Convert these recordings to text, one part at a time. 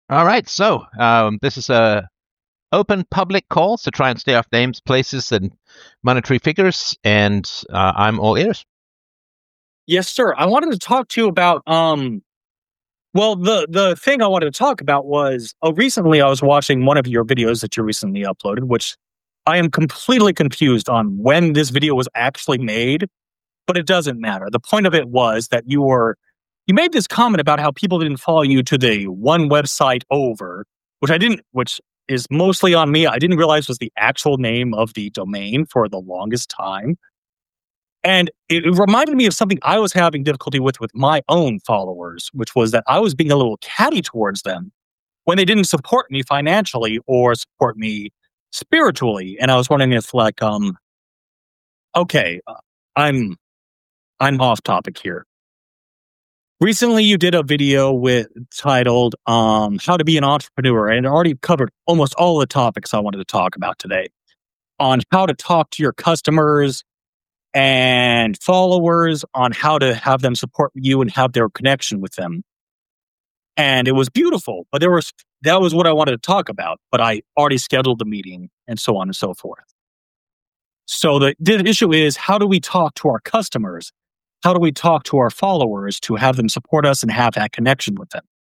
All right, so this is a open public call, so try and stay off names, places, and monetary figures, and I'm all ears. Yes, sir. I wanted to talk to you about well, the thing I wanted to talk about was recently I was watching one of your videos that you recently uploaded, which I am completely confused on when this video was actually made, but it doesn't matter. The point of it was that you made this comment about how people didn't follow you to the one website over, which is mostly on me. I didn't realize was the actual name of the domain for the longest time. And it reminded me of something I was having difficulty with my own followers, which was that I was being a little catty towards them when they didn't support me financially or support me spiritually. And I was wondering if, okay, I'm off topic here. Recently, you did a video titled "How to Be an Entrepreneur," and it already covered almost all the topics I wanted to talk about today on how to talk to your customers and followers, on how to have them support you and have their connection with them. And it was beautiful, but that was what I wanted to talk about, but I already scheduled the meeting and so on and so forth. So the issue is, how do we talk to our customers? How do we talk to our followers to have them support us and have that connection with them?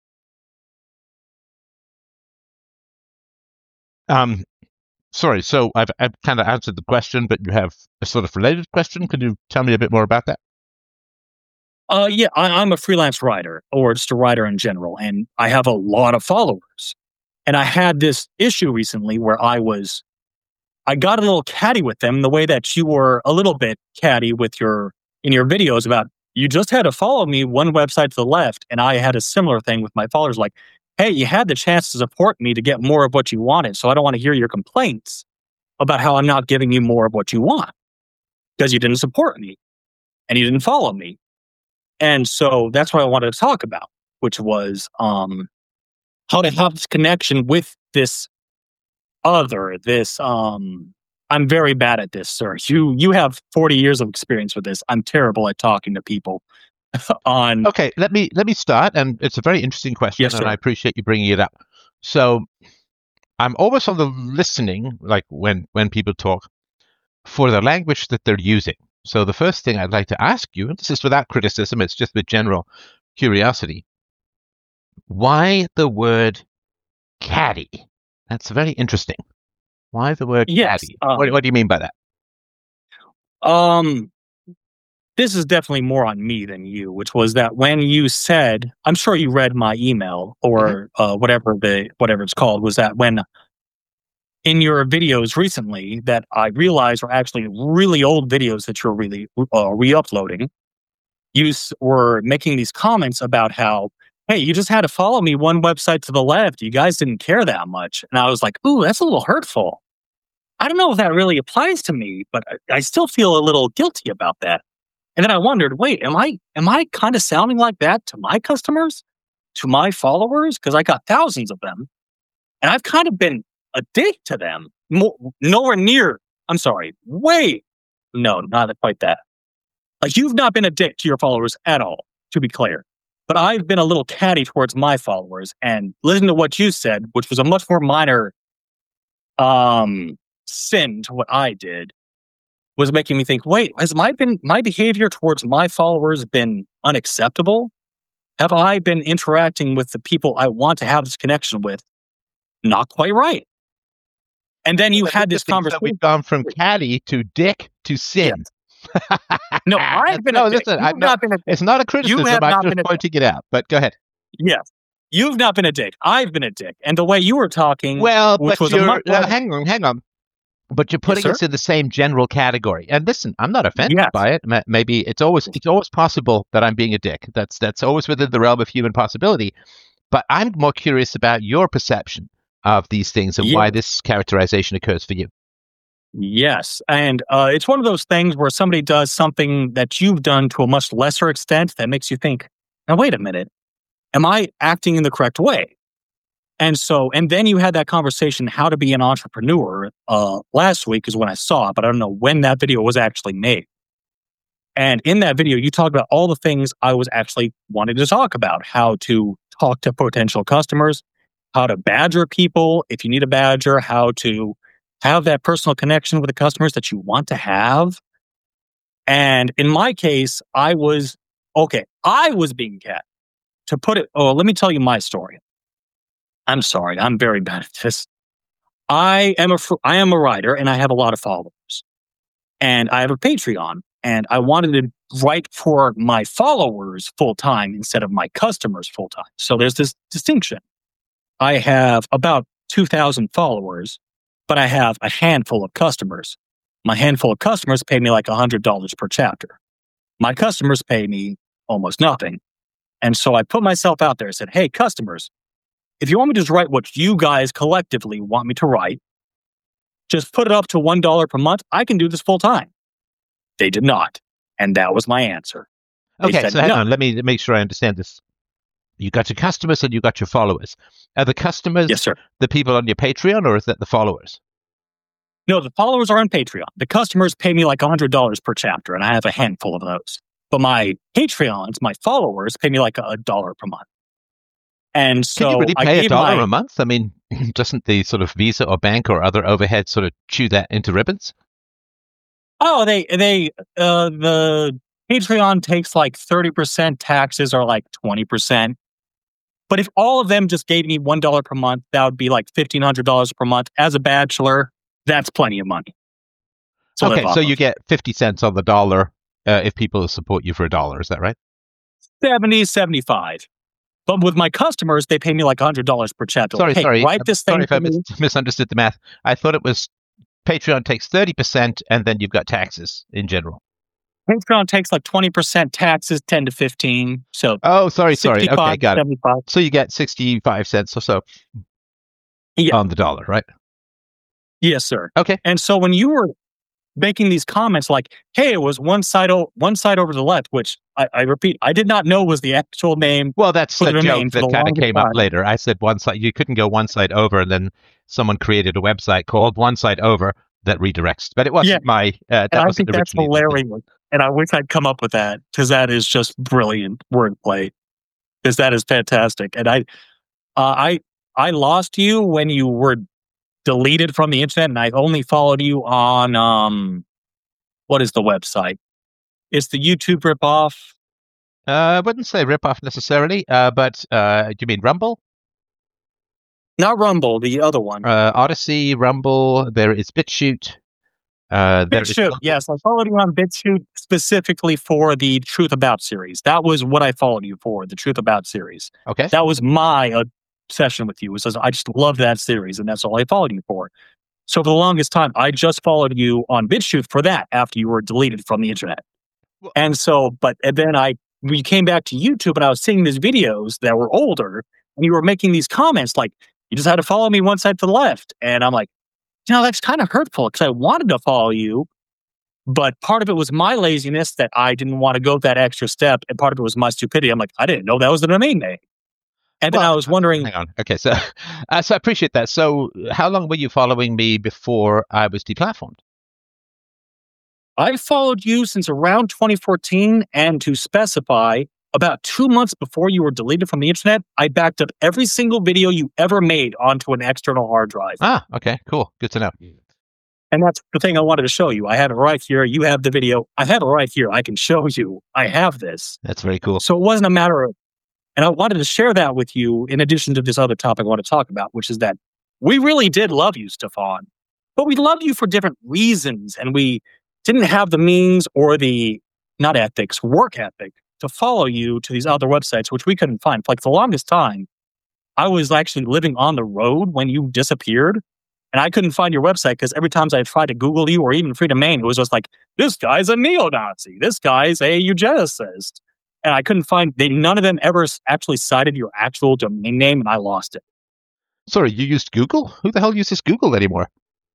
Sorry, so I've kind of answered the question, but you have a sort of related question. Could you tell me a bit more about that? Yeah, I'm a freelance writer, or just a writer in general, and I have a lot of followers. And I had this issue recently where I got a little catty with them, the way that you were a little bit catty in your videos about, you just had to follow me one website to the left, and I had a similar thing with my followers, like, hey, you had the chance to support me to get more of what you wanted, so I don't want to hear your complaints about how I'm not giving you more of what you want because you didn't support me and you didn't follow me. And so that's what I wanted to talk about, which was how to have this connection with this other, I'm very bad at this, sir. You have 40 years of experience with this. I'm terrible at talking to people on. Okay, let me start, and it's a very interesting question, Yes, and sir. I appreciate you bringing it up. So I'm always on the listening, like when people talk, for the language that they're using. So the first thing I'd like to ask you, and this is without criticism, it's just with general curiosity, why the word caddy? That's very interesting. Why the word Yes. caddy? What do you mean by that? Um, this is definitely more on me than you, which was that when you said, I'm sure you read my email Mhm. or whatever it's called, was that when in your videos recently that I realized were actually really old videos that you're really re-uploading, were making these comments about how, hey, you just had to follow me one website to the left. You guys didn't care that much. And I was like, ooh, that's a little hurtful. I don't know if that really applies to me, but I still feel a little guilty about that. And then I wondered, wait, am I kind of sounding like that to my customers, to my followers? Because I got thousands of them, and I've kind of been a dick to them. Nowhere near. I'm sorry. Wait, no, not quite that. Like, you've not been a dick to your followers at all, to be clear. But I've been a little catty towards my followers, and listen to what you said, which was a much more minor sin to what I did, was making me think, wait, has my behavior towards my followers been unacceptable? Have I been interacting with the people I want to have this connection with not quite right? And then Well, you that's had this interesting. So conversation. we've gone from caddy to dick to sin. Yes. No, I've been No, a dick. listen, You've not been a dick. it's not a You criticism. have I'm not just been a dick. pointing it out. But go ahead. Yes. You've not been a dick. I've been a dick. And the way you were talking, Well, which but was a you're much more. hang on. But you're Yes, putting sir. us in the same general category. And listen, I'm not offended Yes. by it. Maybe it's always possible that I'm being a dick. That's always within the realm of human possibility. But I'm more curious about your perception of these things and why Yes. this characterization occurs for you. Yes. And it's one of those things where somebody does something that you've done to a much lesser extent that makes you think, now, wait a minute, am I acting in the correct way? And then you had that conversation, how to be an entrepreneur, last week is when I saw it, but I don't know when that video was actually made. And in that video, you talked about all the things I was actually wanting to talk about, how to talk to potential customers, how to badger people if you need a badger, how to have that personal connection with the customers that you want to have. And in my case, I was being cat. To put it, let me tell you my story. I'm sorry, I'm very bad at this. I am a writer and I have a lot of followers. And I have a Patreon, and I wanted to write for my followers full time instead of my customers full time. So there's this distinction. I have about 2,000 followers, but I have a handful of customers. My handful of customers pay me like $100 per chapter. My customers pay me almost nothing. And so I put myself out there and said, hey, customers, if you want me to just write what you guys collectively want me to write, just put it up to $1 per month. I can do this full time. They did not. And that was my answer. Okay, so hang on. Let me make sure I understand this. You got your customers and you got your followers. Are the customers yes, sir. the people on your Patreon, or is that the followers? No, the followers are on Patreon. The customers pay me like $100 per chapter, and I have a handful of those. But my Patreons, my followers, pay me like $1 per month. And so can you really pay $1 a month? I mean, doesn't the sort of Visa or bank or other overhead sort of chew that into ribbons? Oh, the Patreon takes like 30%, taxes are like 20%. But if all of them just gave me $1 per month, that would be like $1,500 per month. As a bachelor, that's plenty of money. Okay, so you get 50 cents on the dollar if people support you for $1. Is that right? 70, 75. But with my customers, they pay me like $100 per chapter. Sorry. Write this thing. Sorry if I misunderstood the math. I thought it was Patreon takes 30% and then you've got taxes in general. Patreon takes like 20%, taxes 10 to 15. So sorry. Okay, got 75. It. So you get 65 cents or so on the dollar, right? Yes, sir. Okay. And so when you were making these comments like, hey, it was one side over the left, which I repeat, I did not know was the actual name. Well, that's the joke that kind of came up later. I said one side, you couldn't go one side over, and then someone created a website called One Side Over that redirects. But it wasn't my. And I think that's hilarious. And I wish I'd come up with that, because that is just brilliant wordplay. Because that is fantastic. And I lost you when you were deleted from the internet, and I only followed you on what is the website? It's the YouTube ripoff. I wouldn't say ripoff necessarily, but do you mean Rumble? Not Rumble, the other one. Odyssey, Rumble. There is BitChute. BitChute, yes, I followed you on BitChute specifically for the Truth About series. That was what I followed you for, the Truth About series. Okay, that was my session with you. I just love that series, and that's all I followed you for. So for the longest time, I just followed you on BitChute for that after you were deleted from the internet. Well, and then we came back to YouTube, and I was seeing these videos that were older, and you were making these comments like, you just had to follow me one side to the left. And I'm like, that's kind of hurtful, because I wanted to follow you, but part of it was my laziness that I didn't want to go that extra step, and part of it was my stupidity. I'm like, I didn't know that was the domain name. And then I was wondering... Hang on. Okay, so I appreciate that. So how long were you following me before I was deplatformed? I followed you since around 2014, and to specify, about 2 months before you were deleted from the internet, I backed up every single video you ever made onto an external hard drive. Okay, cool. Good to know. And that's the thing I wanted to show you. I have it right here. You have the video. I have it right here. I can show you. I have this. That's very cool. So it wasn't a matter of... And I wanted to share that with you in addition to this other topic I want to talk about, which is that we really did love you, Stefan. But we loved you for different reasons. And we didn't have the means or the, not ethics, work ethic to follow you to these other websites, which we couldn't find. For like the longest time, I was actually living on the road when you disappeared. And I couldn't find your website, because every time I tried to Google you or even free domain, it was just like, this guy's a neo-Nazi. This guy's a eugenicist. And I couldn't find, none of them ever actually cited your actual domain name, and I lost it. Sorry, you used Google? Who the hell uses Google anymore?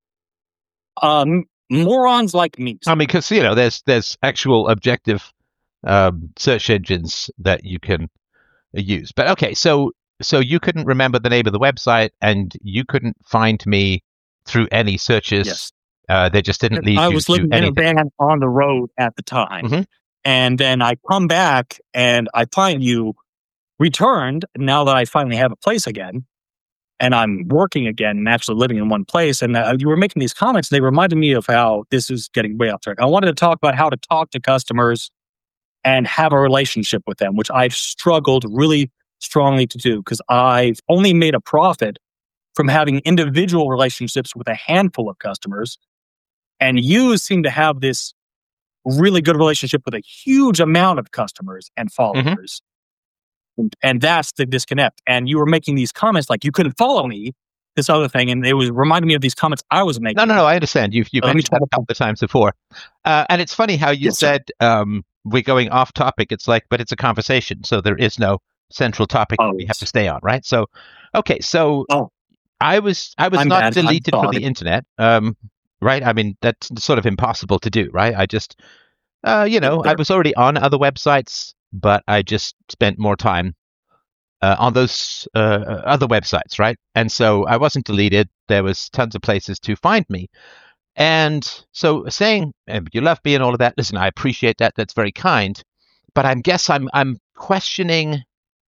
Morons like me. I mean, because, there's actual objective search engines that you can use. But okay, so you couldn't remember the name of the website, and you couldn't find me through any searches. Yes. They just didn't lead you to anything. I was living in a van on the road at the time. Mm-hmm. And then I come back and I find you returned now that I finally have a place again. and I'm working again and actually living in one place. And you were making these comments. They reminded me of how this is getting way off track. I wanted to talk about how to talk to customers and have a relationship with them, which I've struggled really strongly to do because I've only made a profit from having individual relationships with a handful of customers. And you seem to have this really good relationship with a huge amount of customers and followers. And that's the disconnect. And you were making these comments like you couldn't follow me, this other thing. And it was reminding me of these comments I was making. No, I understand. You've mentioned that a couple of times before. And it's funny how you said we're going off topic. It's like, but it's a conversation. So there is no central topic we have to stay on, right? So, okay. So I was not deleted from the internet, right? I mean, that's sort of impossible to do, right? I just, I was already on other websites, but I just spent more time on those other websites, right? And so I wasn't deleted. There was tons of places to find me. And so saying you love me and all of that, listen, I appreciate that. That's very kind. But I guess I'm questioning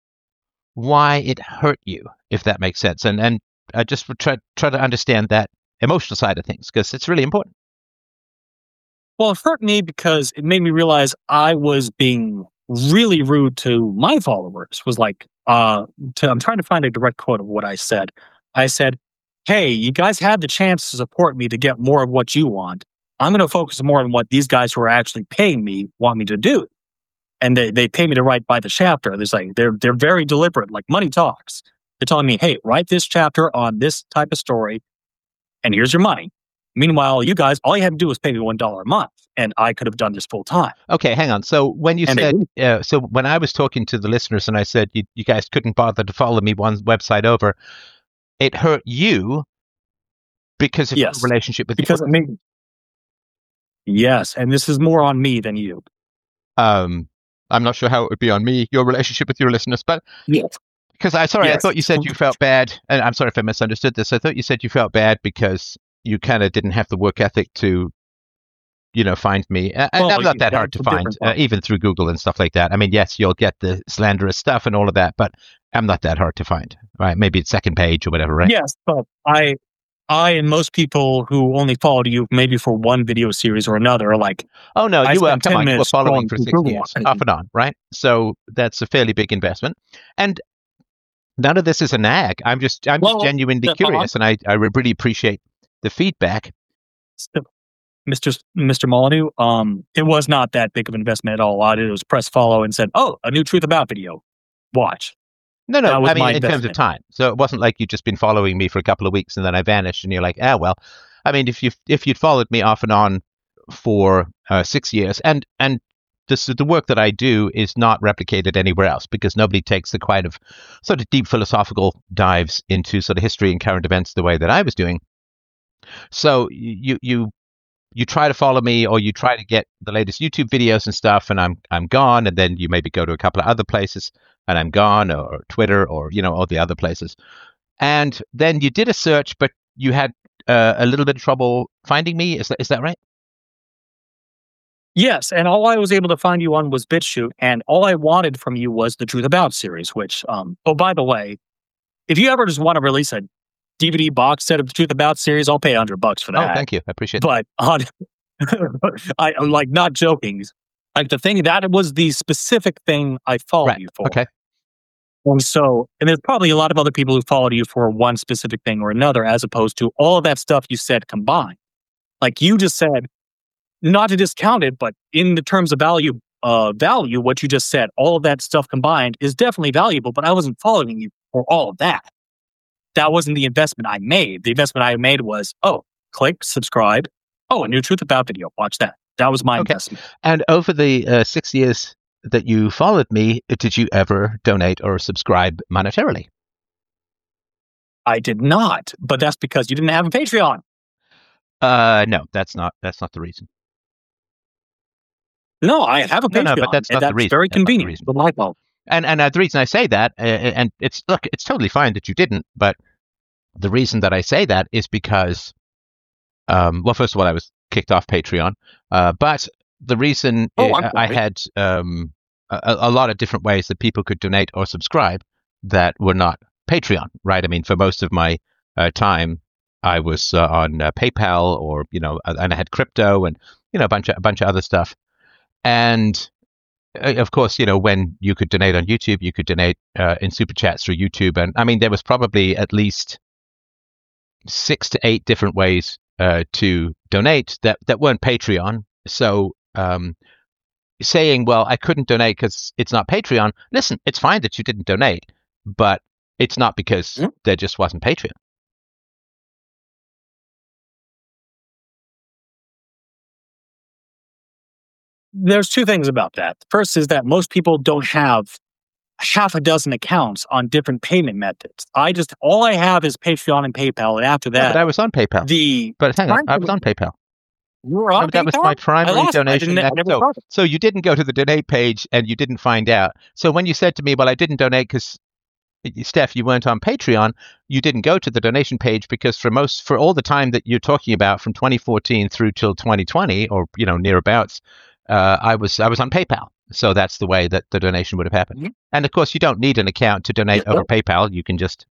why it hurt you, if that makes sense. And I just would try to understand that emotional side of things because it's really important. Well, it hurt me because it made me realize I was being really rude to my followers. Was like, I'm trying to find a direct quote of what I said. I said, hey, you guys had the chance to support me to get more of what you want. I'm going to focus more on what these guys who are actually paying me want me to do. And they pay me to write by the chapter. They're very deliberate, like money talks. They're telling me, hey, write this chapter on this type of story, and here's your money. Meanwhile, you guys, all you had to do was pay me $1 a month, and I could have done this full time. Okay, hang on. So when you said, so when I was talking to the listeners and I said you guys couldn't bother to follow me one website over, it hurt you because of your relationship with because of me. Yes, and this is more on me than you. I'm not sure how it would be on me, your relationship with your listeners, but yes. Because I thought you said you felt bad, and I'm sorry if I misunderstood this. I thought you said you felt bad because you kind of didn't have the work ethic to, find me. And I'm not that hard to find, even through Google and stuff like that. I mean, yes, you'll get the slanderous stuff and all of that, but I'm not that hard to find. Right? Maybe it's second page or whatever, right? Yes, but I and most people who only followed you maybe for one video series or another are like, oh no, you were following for 6 years, off and on, right? So that's a fairly big investment, and none of this is a nag. I'm just genuinely curious, and I really appreciate the feedback. Mr. Molyneux, it was not that big of an investment at all. All I did was press follow and said, "Oh, a new Truth About video. Watch." No, I mean in terms of time. So it wasn't like you'd just been following me for a couple of weeks and then I vanished, and you're like, well. I mean, if you'd followed me off and on for 6 years, and the work that I do is not replicated anywhere else because nobody takes the kind of sort of deep philosophical dives into sort of history and current events the way that I was doing. So you try to follow me or you try to get the latest YouTube videos and stuff, and I'm gone, and then you maybe go to a couple of other places and I'm gone, or Twitter, or all the other places, and then you did a search, but you had a little bit of trouble finding me. Is that right? Yes, and all I was able to find you on was BitChute, and all I wanted from you was the Truth About series, which, by the way, if you ever just want to release a DVD box set of the Truth About series, I'll pay $100 for that. Oh, thank you. I appreciate it. But I'm like, not joking. Like the thing, that was the specific thing I followed you for. Okay. And there's probably a lot of other people who followed you for one specific thing or another, as opposed to all of that stuff you said combined. Like you just said, not to discount it, but in the terms of value, what you just said, all of that stuff combined is definitely valuable, but I wasn't following you for all of that. That wasn't the investment I made. The investment I made was, click, subscribe. A new Truth About video. Watch that. That was my investment. And over the 6 years that you followed me, did you ever donate or subscribe monetarily? I did not, but that's because you didn't have a Patreon. No, that's not the reason. No, I have a Patreon. No, but that's not the reason. Very convenient. And the reason I say that, and it's totally fine that you didn't, but the reason that I say that is because, first of all, I was kicked off Patreon, but the reason I had a lot of different ways that people could donate or subscribe that were not Patreon, right? I mean, for most of my time, I was on PayPal, or and I had crypto and a bunch of other stuff. And of course, when you could donate on YouTube, you could donate in super chats through YouTube, and I mean, there was probably at least 6 to 8 different ways to donate that weren't Patreon. So saying, well, I couldn't donate because it's not Patreon. Listen, it's fine that you didn't donate, but it's not because there just wasn't Patreon. There's two things about that. The first is that most people don't have half a dozen accounts on different payment methods. All I have is Patreon and PayPal, and after that, but I was on PayPal. But hang on, I was on PayPal. You were on PayPal? That was my primary donation. So you didn't go to the donate page and you didn't find out. So when you said to me, well, I didn't donate because, Steph, you weren't on Patreon, you didn't go to the donation page because for all the time that you're talking about, from 2014 through till 2020, or nearabouts, I was on PayPal. So that's the way that the donation would have happened. Mm-hmm. And of course, you don't need an account to donate over PayPal. You can just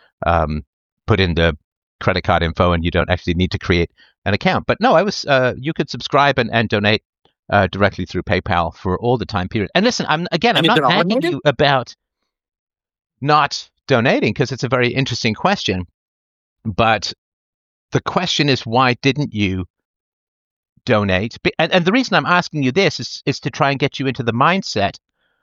put in the credit card info, and you don't actually need to create an account. But no, you could subscribe and donate directly through PayPal for all the time period. And listen, I'm not nagging you about not donating, because it's a very interesting question. But the question is, why didn't you donate? And the reason I'm asking you this is to try and get you into the mindset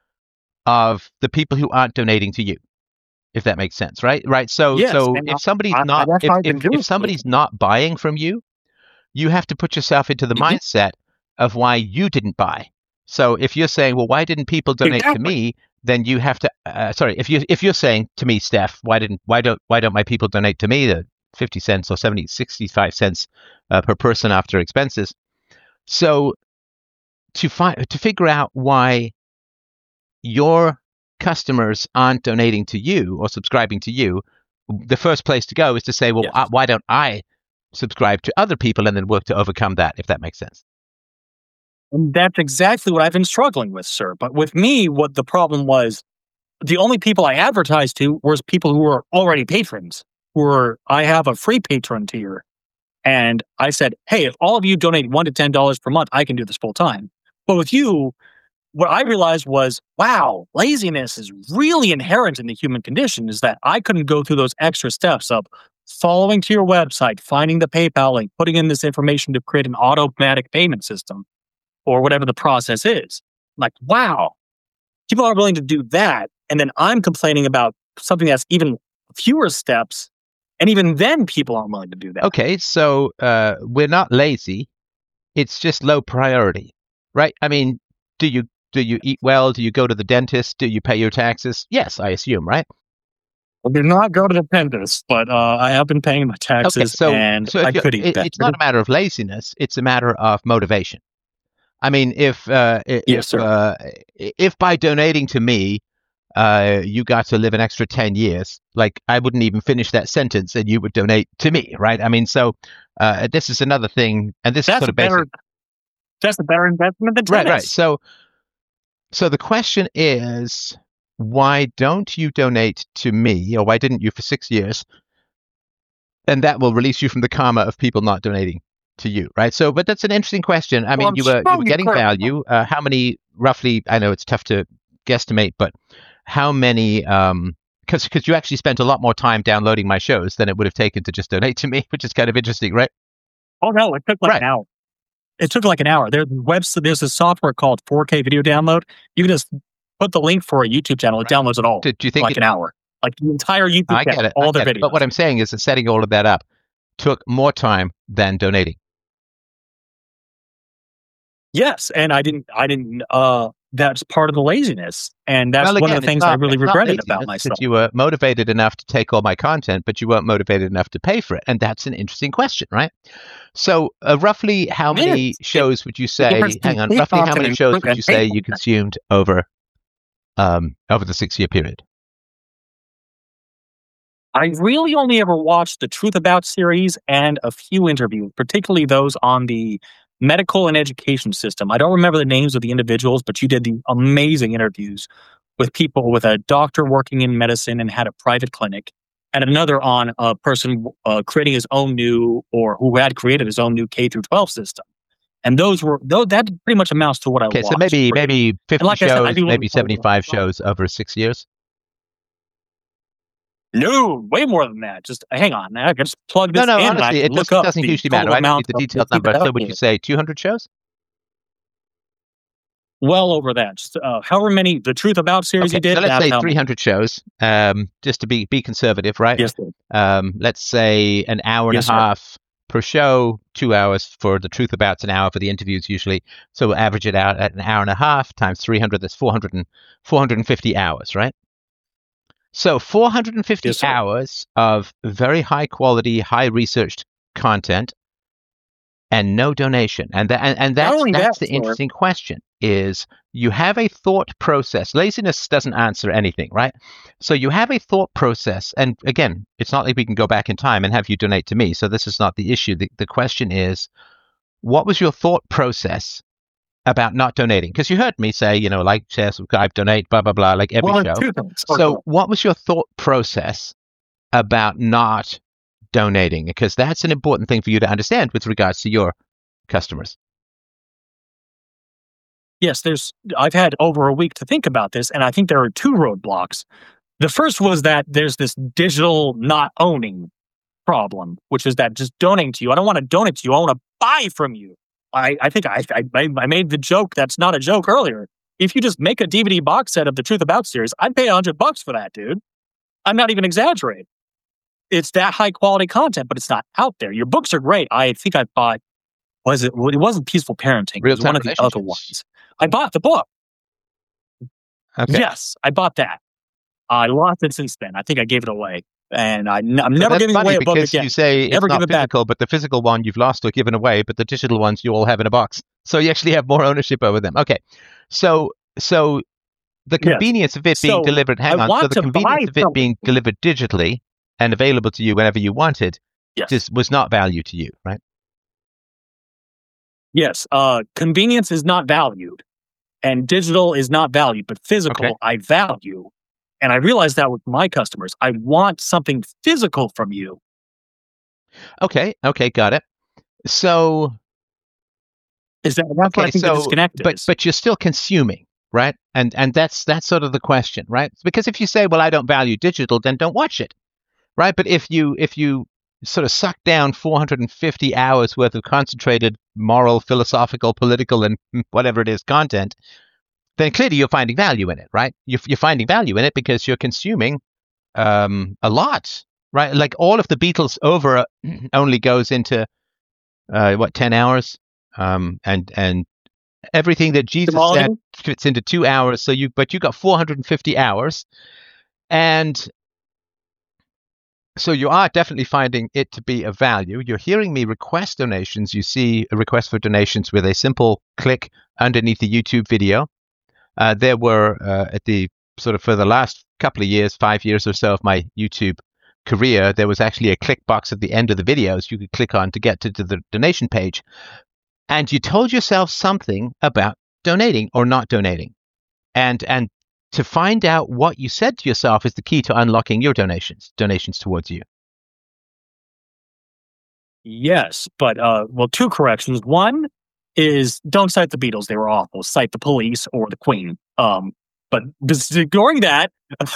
of the people who aren't donating to you, if that makes sense, right? So yes, so if somebody's if somebody's not buying from you, you have to put yourself into the mindset of why you didn't buy. So if you're saying, well, why didn't people donate to me? Then you have to. If you're saying to me, Steph, why don't my people donate to me, the 50 cents or 65 cents per person after expenses? So to figure out why your customers aren't donating to you or subscribing to you, the first place to go is to say, well, why don't I subscribe to other people, and then work to overcome that, if that makes sense. And that's exactly what I've been struggling with, sir. But with me, what the problem was, the only people I advertised to was people who were already patrons, I have a free patron tier. And I said, hey, if all of you donate $1 to $10 per month, I can do this full time. But with you, what I realized was, wow, laziness is really inherent in the human condition, is that I couldn't go through those extra steps of following to your website, finding the PayPal link, putting in this information to create an automatic payment system, or whatever the process is. Like, wow, people are willing to do that. And then I'm complaining about something that's even fewer steps. And even then, people aren't willing to do that. Okay, so we're not lazy. It's just low priority, right? I mean, do you eat well? Do you go to the dentist? Do you pay your taxes? Yes, I assume, right? I do not go to the dentist, but I have been paying my taxes, so I could eat better. It's not a matter of laziness. It's a matter of motivation. I mean, if by donating to me, you got to live an extra 10 years, like, I wouldn't even finish that sentence and you would donate to me, right? I mean, so this is another thing, and this is sort of basic. That's a better investment than tennis. Right. So the question is, why don't you donate to me, or why didn't you for 6 years? And that will release you from the karma of people not donating to you, right? So, but that's an interesting question. I mean, you were getting value. How many, roughly, I know it's tough to guesstimate, but how many, because you actually spent a lot more time downloading my shows than it would have taken to just donate to me, which is kind of interesting, right? Oh, no, it took an hour. It took like an hour. There's a software called 4K Video Download. You can just put the link for a YouTube channel. It downloads it all. Do you think an hour? Like the entire YouTube channel, all their videos. But what I'm saying is that setting all of that up took more time than donating. Yes, and I didn't. That's part of the laziness, and that's one of the things I really regretted about myself. You were motivated enough to take all my content, but you weren't motivated enough to pay for it, and that's an interesting question, right? So, roughly how many shows would you say? Hang on, roughly how many shows would you say you consumed over the 6-year period? I really only ever watched the Truth About series and a few interviews, particularly those on the medical and education system. I don't remember the names of the individuals, but you did the amazing interviews with people, with a doctor working in medicine and had a private clinic, and another on a person creating his own new, or who had created his own new K through 12 system. And that pretty much amounts to what I watched. Okay, so maybe 50 like shows, I said, maybe 75 shows over 6 years. No, way more than that. Just hang on. I can just plug this in. No, and I honestly, can it look up doesn't the hugely total matter. I don't amount need the of detailed number. So would you say 200 shows? Well over that. Just however many, the Truth About series he did. So let's say 300 shows, just to be conservative, right? Yes, sir. Let's say an hour and a half per show, 2 hours for the Truth About's an hour for the interviews usually. So we'll average it out at an hour and a half times 300. That's 450 hours, right? So 450 hours of very high quality, high researched content and no donation. And that's the interesting question, is you have a thought process. Laziness doesn't answer anything, right? So you have a thought process. And again, it's not like we can go back in time and have you donate to me. So this is not the issue. The question is, what was your thought process about not donating? Because you heard me say, like, share, subscribe, donate, blah, blah, blah, like every show. So what was your thought process about not donating? Because that's an important thing for you to understand with regards to your customers. Yes, I've had over a week to think about this, and I think there are two roadblocks. The first was that there's this digital not owning problem, which is that just donating to you. I don't want to donate to you. I want to buy from you. I think I made the joke that's not a joke earlier. If you just make a DVD box set of the Truth About series, I'd pay $100 for that, dude. I'm not even exaggerating. It's that high quality content, but it's not out there. Your books are great. I think I bought, it wasn't Peaceful Parenting. It was one of the other ones. I bought the book. Okay. Yes, I bought that. I lost it since then. I think I gave it away. And I'm never giving away a book again. You say it's not physical, but the physical one you've lost or given away, but the digital ones you all have in a box. So you actually have more ownership over them. Okay. So the convenience of it being delivered, the convenience of it being delivered digitally and available to you whenever you wanted, just was not value to you, right? Yes. Convenience is not valued, and digital is not valued, but physical I value. And I realize that with my customers. I want something physical from you. Okay, got it. So that's what I think the disconnect is. But you're still consuming, right? And that's sort of the question, right? Because if you say, well, I don't value digital, then don't watch it, right? But if you sort of suck down 450 hours worth of concentrated moral, philosophical, political, and whatever it is content, then clearly you're finding value in it, right? You're finding value in it because you're consuming a lot, right? Like all of the Beatles over only goes into 10 hours, and everything that Jesus said fits into 2 hours. So you got 450 hours, and so you are definitely finding it to be of value. You're hearing me request donations. You see a request for donations with a simple click underneath the YouTube video. There were at the sort of for the last couple of years, 5 years or so of my YouTube career, there was actually a click box at the end of the videos you could click on to get to the donation page. And you told yourself something about donating or not donating. And to find out what you said to yourself is the key to unlocking your donations towards you. Yes, but two corrections. One is don't cite the Beatles. They were awful. Cite the Police or the Queen. But just ignoring that,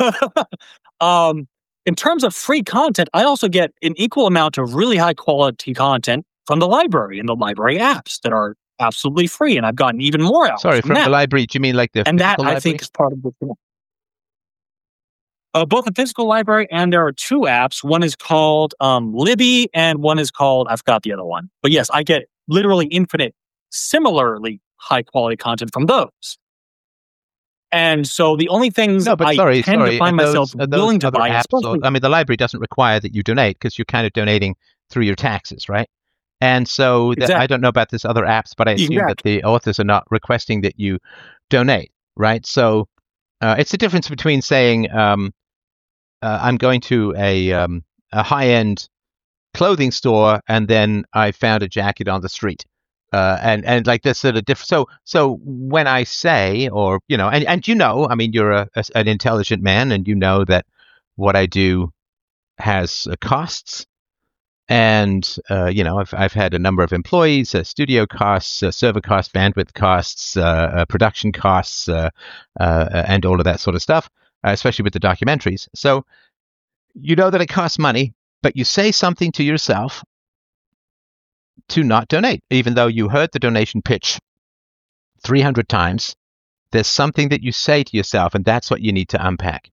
in terms of free content, I also get an equal amount of really high quality content from the library and the library apps that are absolutely free. And I've gotten even more out. Sorry, from the library. Do you mean like the and that library? I think is part of the both the physical library, and there are two apps. One is called Libby, and one is called, I forgot the other one. But yes, I get literally infinite, similarly high quality content from those. And so the only things tend to find myself willing to buy, I mean, the library doesn't require that you donate because you're kind of donating through your taxes, right? And so I don't know about this other apps, but I assume that the authors are not requesting that you donate, right? So it's the difference between saying I'm going to a high-end clothing store and then I found a jacket on the street. and like this sort of different. So when I say, or and I mean, you're an intelligent man, and you know that what I do has costs. And I've had a number of employees, studio costs, server costs, bandwidth costs, production costs, and all of that sort of stuff, especially with the documentaries. So you know that it costs money, but you say something to yourself to not donate, even though you heard the donation pitch 300 times. There's something that you say to yourself, and that's what you need to unpack.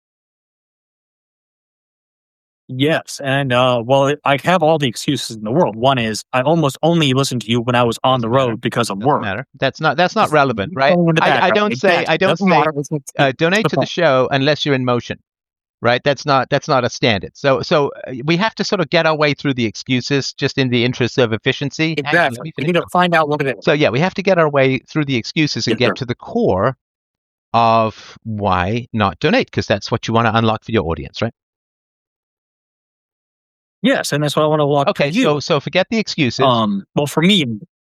Yes, and I have all the excuses in the world. One is I almost only listened to you when I was on the road because of work. Matter. That's not relevant, right? I don't say donate to the show unless you're in motion, right? That's not a standard. So we have to sort of get our way through the excuses just in the interest of efficiency. Exactly. We need to find out what it is. So yeah, we have to get our way through the excuses and get to the core of why not donate, because that's what you want to unlock for your audience, right? Yes, and that's what I want to walk. Okay, so forget the excuses. Well, for me,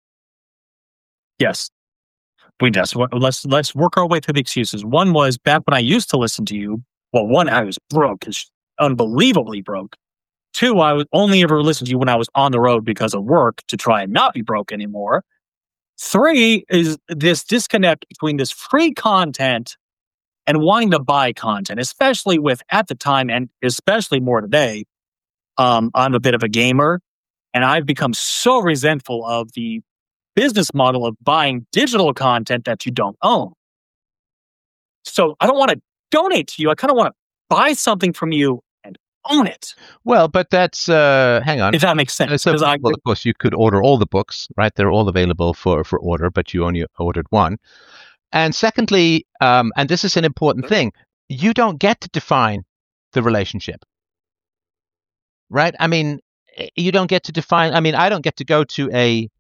yes, let's work our way through the excuses. One was back when I used to listen to you. Well, one, I was broke, unbelievably broke. Two, I would only ever listen to you when I was on the road because of work to try and not be broke anymore. Three is this disconnect between this free content and wanting to buy content, especially with at the time and especially more today. I'm a bit of a gamer, and I've become so resentful of the business model of buying digital content that you don't own. So I don't want to donate to you. I kind of want to buy something from you and own it. Well, but that's hang on. If that makes sense. Well, of course, you could order all the books, right? They're all available for order, but you only ordered one. And secondly, and this is an important thing, you don't get to define the relationship. Right? I mean, you don't get to define. I mean, I don't get to go to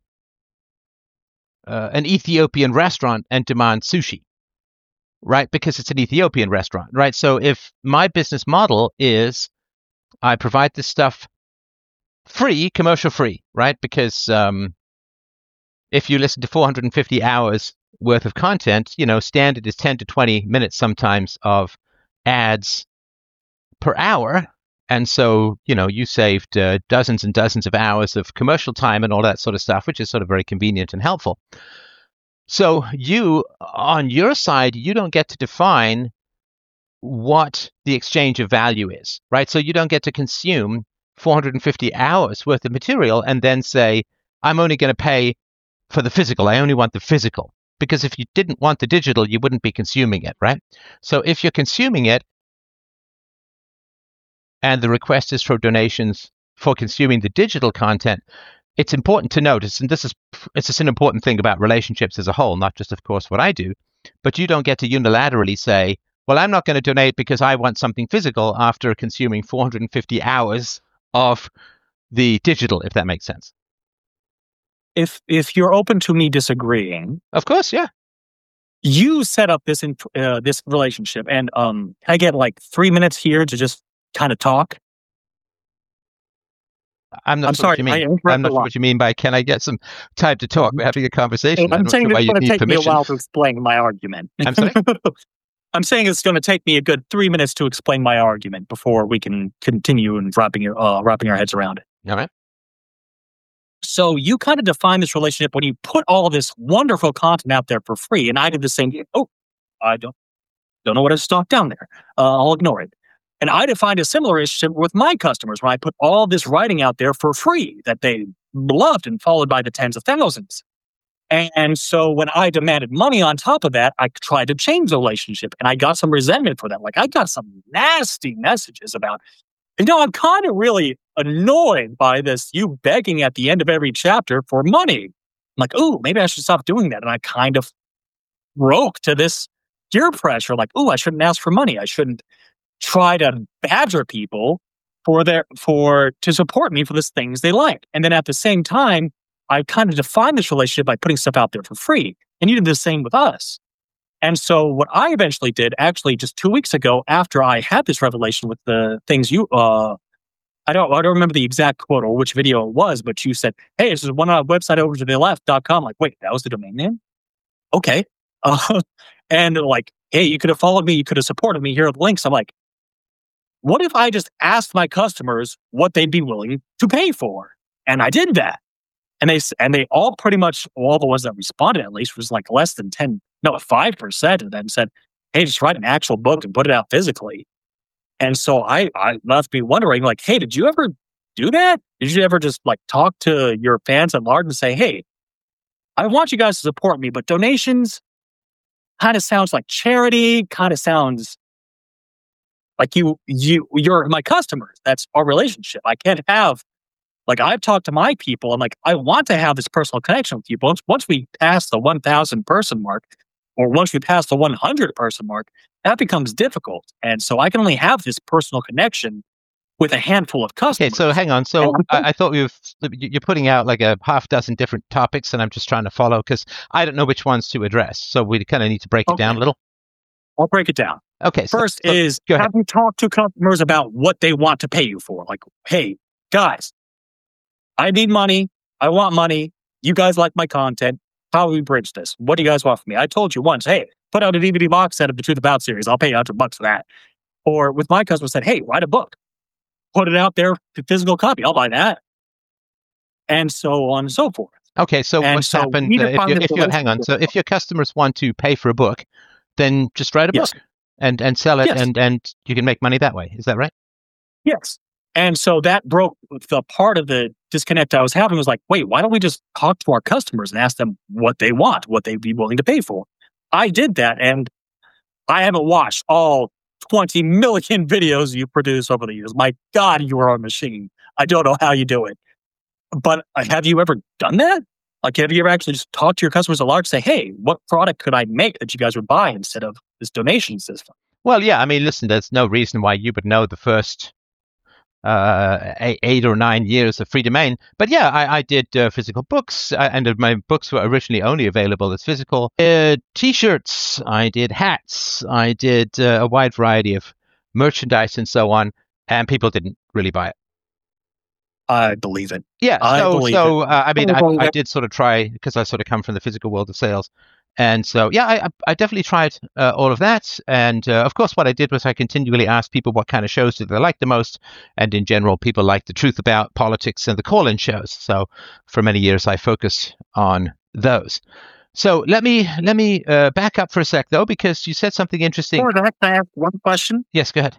an Ethiopian restaurant and demand sushi, right? Because it's an Ethiopian restaurant, right? So if my business model is I provide this stuff free, commercial free, right? Because if you listen to 450 hours worth of content, standard is 10 to 20 minutes sometimes of ads per hour. And so, you saved dozens and dozens of hours of commercial time and all that sort of stuff, which is sort of very convenient and helpful. So you, on your side, you don't get to define what the exchange of value is, right? So you don't get to consume 450 hours worth of material and then say, I'm only going to pay for the physical. I only want the physical. Because if you didn't want the digital, you wouldn't be consuming it, right? So if you're consuming it, and the request is for donations for consuming the digital content, it's important to notice, and it's just an important thing about relationships as a whole, not just, of course, what I do, but you don't get to unilaterally say, well, I'm not going to donate because I want something physical after consuming 450 hours of the digital, if that makes sense. If you're open to me disagreeing. Of course, yeah. You set up this relationship, and I get like 3 minutes here to just kind of talk. I'm not sure what you mean. I'm not sure what you mean by can I get some time to talk? We're having a conversation. I'm saying it's going to take me a while to explain my argument. I'm sorry? I'm saying it's going to take me a good 3 minutes to explain my argument before we can continue and wrapping our heads around it. All right. So you kind of define this relationship when you put all of this wonderful content out there for free, and I did the same thing. Oh, I don't know what to stock down there. I'll ignore it. And I defined a similar relationship with my customers when I put all this writing out there for free that they loved and followed by the tens of thousands. And so when I demanded money on top of that, I tried to change the relationship, and I got some resentment for that. Like I got some nasty messages about, I'm kind of really annoyed by this, you begging at the end of every chapter for money. I'm like, oh, maybe I should stop doing that. And I kind of broke to this peer pressure. Like, oh, I shouldn't ask for money. I shouldn't try to badger people to support me for the things they like. And then at the same time, I kind of defined this relationship by putting stuff out there for free. And you did the same with us. And so what I eventually did, actually just 2 weeks ago, after I had this revelation with the things you I don't remember the exact quote or which video it was, but you said, "Hey, this is one website over to the left.com." Like, wait, that was the domain name? Okay. Uh, and like, hey, you could have followed me, you could have supported me. Here are the links. I'm like, what if I just asked my customers what they'd be willing to pay for? And I did that. And they all pretty much, all the ones that responded at least, was like less than 5% of them said, hey, just write an actual book and put it out physically. And so I left me wondering, like, hey, did you ever do that? Did you ever just like talk to your fans at large and say, hey, I want you guys to support me, but donations kind of sounds like charity, kind of sounds like you're my customers. That's our relationship. I can't have, like, I've talked to my people. I'm like, I want to have this personal connection with you. But once we pass the 1,000 person mark, or once we pass the 100 person mark, that becomes difficult. And so I can only have this personal connection with a handful of customers. Okay, so hang on. So I thought you're putting out like a half dozen different topics, and I'm just trying to follow because I don't know which ones to address. So we kind of need to break it down a little. I'll break it down. Okay. First is, have you talked to customers about what they want to pay you for? Like, hey, guys, I need money. I want money. You guys like my content. How do we bridge this? What do you guys want from me? I told you once, hey, put out a DVD box set of the Truth About series. I'll pay you $100 for that. Or with my customers said, hey, write a book. Put it out there, physical copy. I'll buy that. And so on and so forth. Okay, so what's happened hang on. So if your customers want to pay for a book, then just write a book and sell it, and you can make money that way. Is that right? Yes. And so that broke the part of the disconnect I was having. Was like, wait, why don't we just talk to our customers and ask them what they want, what they'd be willing to pay for? I did that, and I haven't watched all 20 million videos you produce over the years. My God, you are a machine. I don't know how you do it. But have you ever done that? Like, have you ever actually just talked to your customers at large, say, hey, what product could I make that you guys would buy instead of this donation system? Well, yeah, I mean, listen, there's no reason why you would know the first 8 or 9 years of Free Domain. But yeah, I did physical books, and my books were originally only available as physical. T-shirts, I did hats, I did a wide variety of merchandise and so on, and people didn't really buy it. I believe it. Yeah, I mean, I did sort of try, because I sort of come from the physical world of sales. And so, yeah, I definitely tried all of that. And of course, what I did was I continually asked people what kind of shows did they like the most. And in general, people like the Truth About politics and the call-in shows. So for many years, I focused on those. So let me back up for a sec, though, because you said something interesting. Can I ask one question? Yes, go ahead.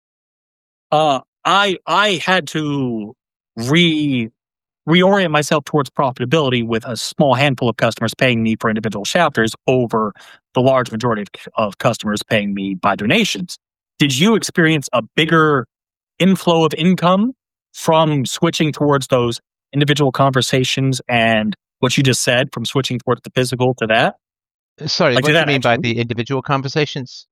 I had to reorient myself towards profitability with a small handful of customers paying me for individual chapters over the large majority of customers paying me by donations. Did you experience a bigger inflow of income from switching towards those individual conversations and what you just said, from switching towards the physical to that? Sorry, what do you mean by the individual conversations?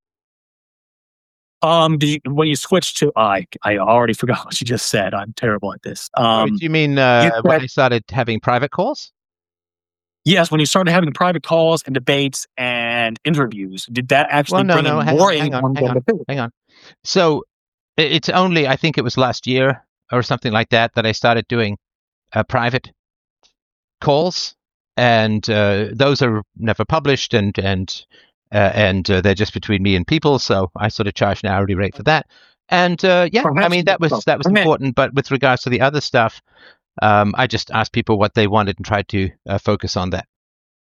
When you switched to, I already forgot what you just said. I'm terrible at this. Do you mean when I started having private calls? Yes, when you started having private calls and debates and interviews, did that actually bring in more income? Hang on. So it's only, I think it was last year or something like that I started doing private calls, and those are never published, and they're just between me and people. So I sort of charge an hourly rate for that. And I mean, that was important. But with regards to the other stuff, I just asked people what they wanted and tried to focus on that.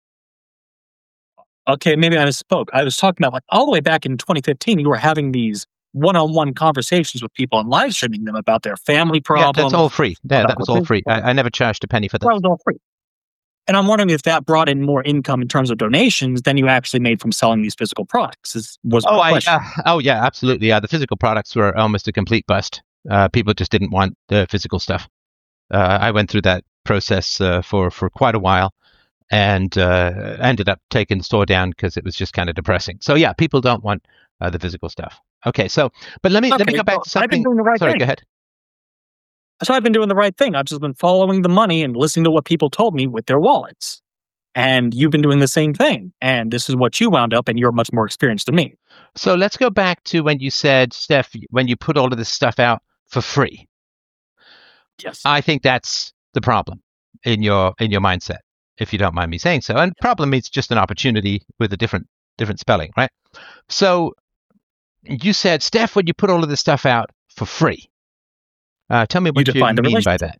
Okay, maybe I misspoke. I was talking about, like, all the way back in 2015, you were having these one-on-one conversations with people and live streaming them about their family problems. Yeah, that's all free. That was all free. I never charged a penny for that. That was all free. And I'm wondering if that brought in more income in terms of donations than you actually made from selling these physical products. Yeah, absolutely. The physical products were almost a complete bust. People just didn't want the physical stuff. I went through that process for quite a while, and ended up taking the store down because it was just kind of depressing. So yeah, people don't want the physical stuff. Okay, so but let me go back to something. I've been doing the right thing. Go ahead. So I've been doing the right thing. I've just been following the money and listening to what people told me with their wallets. And you've been doing the same thing. And this is what you wound up, and you're much more experienced than me. So let's go back to when you said, Steph, when you put all of this stuff out for free. Yes. I think that's the problem in your mindset, if you don't mind me saying so. And problem means just an opportunity with a different spelling, right? So you said, Steph, when you put all of this stuff out for free, tell me what you define the mean by relationship. that.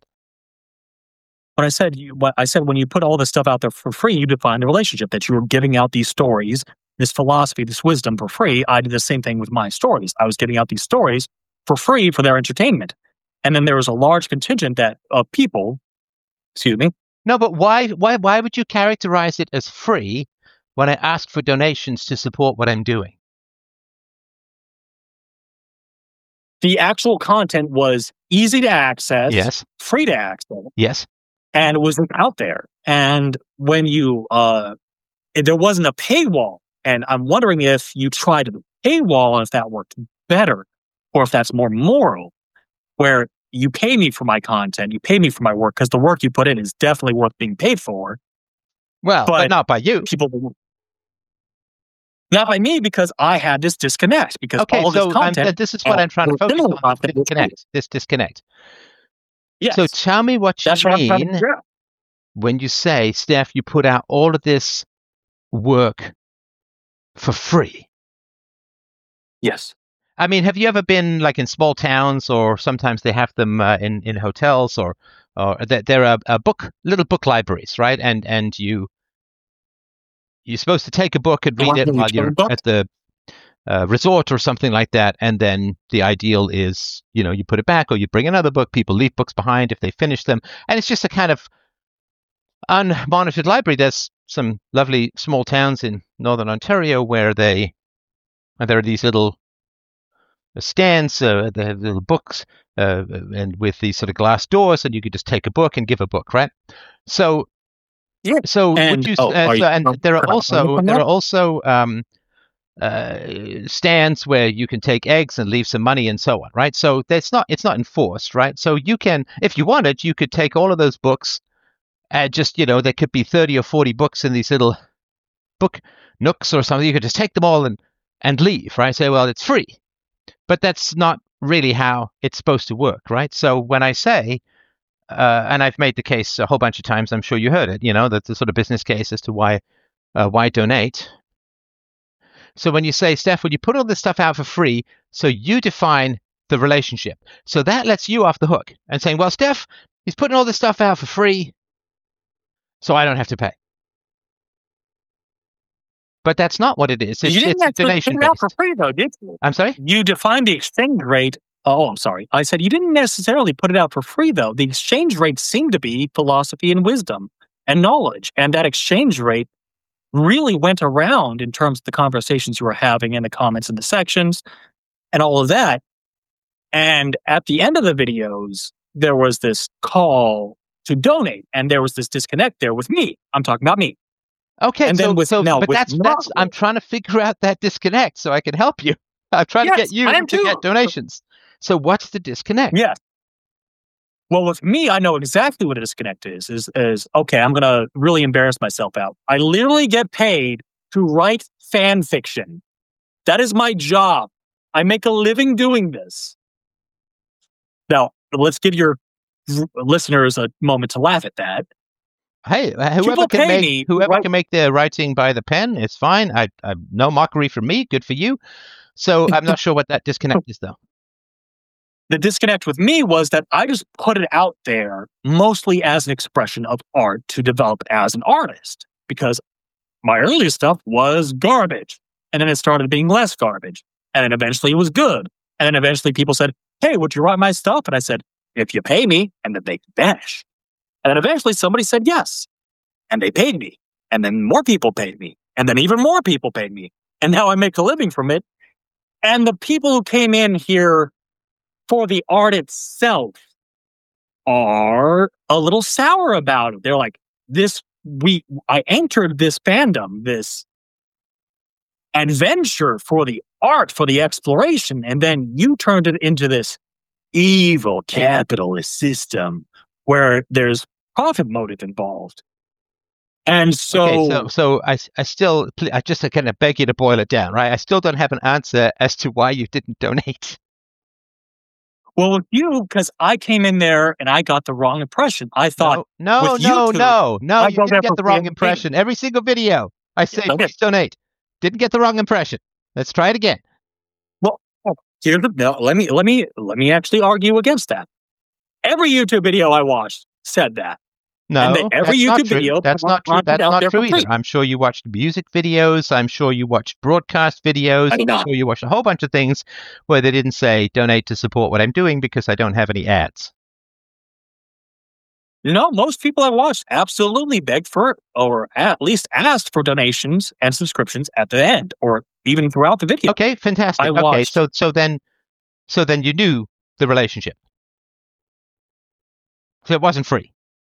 What I said, when you put all this stuff out there for free, you define the relationship, that you were giving out these stories, this philosophy, this wisdom for free. I did the same thing with my stories. I was giving out these stories for free for their entertainment. And then there was a large contingent of people, excuse me. No, but why would you characterize it as free when I ask for donations to support what I'm doing? The actual content was easy to access, Yes, free to access, yes. and it was out there. And when you, there wasn't a paywall. And I'm wondering if you tried the paywall and if that worked better, or if that's more moral, where you pay me for my content, you pay me for my work, because the work you put in is definitely worth being paid for. Well, but not by you. Not by me, because I had this disconnect. Because all of this content, this is what I'm trying to focus on. This disconnect. Yes. So tell me what you mean when you say, Steph, you put out all of this work for free. Yes. I mean, have you ever been like in small towns, or sometimes they have them in hotels, or there are little book libraries, right? And you're supposed to take a book and read it while you're at the resort or something like that. And then the ideal is, you put it back, or you bring another book. People leave books behind if they finish them. And it's just a kind of unmonitored library. There's some lovely small towns in Northern Ontario where there are these little stands, they have little books, and with these sort of glass doors, and you could just take a book and give a book, right? So, yeah. So would you? And there are also stands where you can take eggs and leave some money and so on, right? So it's not enforced, right? So you can, if you wanted, you could take all of those books, and just there could be 30 or 40 books in these little book nooks or something. You could just take them all and leave, right? Say, well, it's free. But that's not really how it's supposed to work, right? So when I say, and I've made the case a whole bunch of times, I'm sure you heard it, that the sort of business case as to why donate. So when you say, Steph, when you put all this stuff out for free, so you define the relationship. So that lets you off the hook and saying, well, Steph, he's putting all this stuff out for free, so I don't have to pay. But that's not what it is. You didn't donation put it out for free, though, did you? I'm sorry? You defined the exchange rate. Oh, I'm sorry. I said you didn't necessarily put it out for free, though. The exchange rate seemed to be philosophy and wisdom and knowledge. And that exchange rate really went around in terms of the conversations you were having and the comments in the sections and all of that. And at the end of the videos, there was this call to donate, and there was this disconnect there with me. I'm talking about me. Okay, and I'm trying to figure out that disconnect so I can help you. I'm trying to get you to get donations. So what's the disconnect? Yes. Well, with me, I know exactly what a disconnect is okay, I'm going to really embarrass myself out. I literally get paid to write fan fiction. That is my job. I make a living doing this. Now, let's give your listeners a moment to laugh at that. Hey, whoever can make their writing by the pen, it's fine. I no mockery from me. Good for you. So I'm not sure what that disconnect is, though. The disconnect with me was that I just put it out there mostly as an expression of art to develop as an artist, because my earliest stuff was garbage. And then it started being less garbage. And then eventually it was good. And then eventually people said, hey, would you write my stuff? And I said, if you pay me, and then they vanish. And then eventually somebody said yes. And they paid me. And then more people paid me. And then even more people paid me. And now I make a living from it. And the people who came in here for the art itself are a little sour about it. They're like, I entered this fandom, this adventure for the art, for the exploration, and then you turned it into this evil capitalist system where there's profit motive involved. And so, I just kind of beg you to boil it down, right? I still don't have an answer as to why you didn't donate. Well, with you, because I came in there and I got the wrong impression. I thought, no, with YouTube, you I go there didn't get for the free wrong entertainment. impression. Every single video I say, Yes, I did. please donate. Didn't get the wrong impression. Let's try it again. Well, here's the no, let me actually argue against that. Every YouTube video I watched said that. No, every that's not YouTube true. video That's not true. content That's out not there true for either. free. I'm sure you watched music videos. I'm sure you watched broadcast videos. I did I'm not. sure you watched a whole bunch of things where they didn't say donate to support what I'm doing because I don't have any ads. No, most people I watched absolutely begged for it, or at least asked for donations and subscriptions at the end, or even throughout the video. Okay, fantastic. I Okay, watched. so then you knew the relationship. So it wasn't free.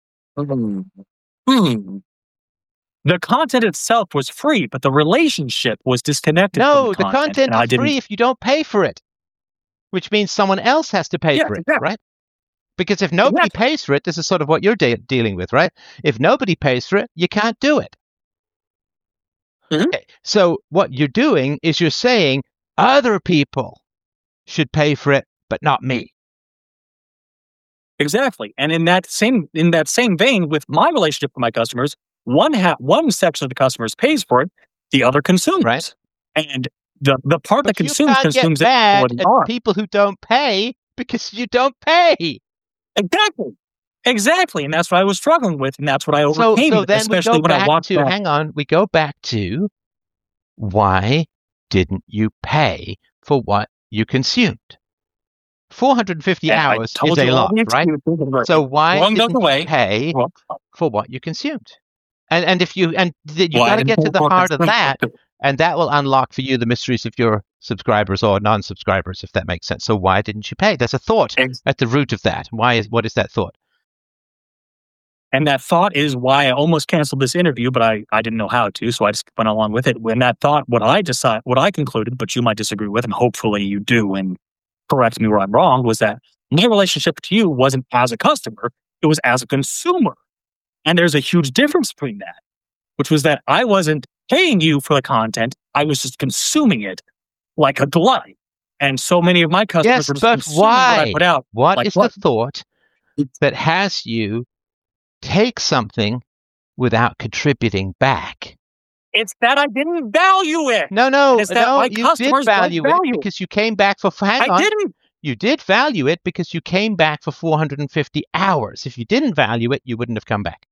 The content itself was free, but the relationship was disconnected. No, from the content is free if you don't pay for it, which means someone else has to pay for it, exactly. right? Because if nobody pays for it, this is sort of what you're dealing with, right? If nobody pays for it, you can't do it. Mhm. Okay, so what you're doing is you're saying other people should pay for it, but not me. Exactly. And in that same vein, with my relationship with my customers, one section of the customers pays for it, the other consumes. Right. And the part that consumes you can't consumes get mad it at people who don't pay because you don't pay. Exactly. And that's what I was struggling with, and that's what I overcame. So then especially when I watched we go back to why didn't you pay for what you consumed? 450 hours is a lot, right? So why didn't you pay for what you consumed? And you got to get to the heart of that, and that will unlock for you the mysteries of your subscribers or non-subscribers, if that makes sense. So why didn't you pay? There's a thought at the root of that. What is that thought? And that thought is why I almost canceled this interview, but I didn't know how to, so I just went along with it. When that thought, what I concluded, but you might disagree with, and hopefully you do, and correct me where I'm wrong, was that my relationship to you wasn't as a customer, it was as a consumer. And there's a huge difference between that, which was that I wasn't paying you for the content, I was just consuming it like a glutton. And so many of my customers were just consuming what I put out. What is the thought that has you take something without contributing back? It's that I didn't value it. No, you did value it because you came back for. I didn't. You did value it because you came back for 450 hours. If you didn't value it, you wouldn't have come back.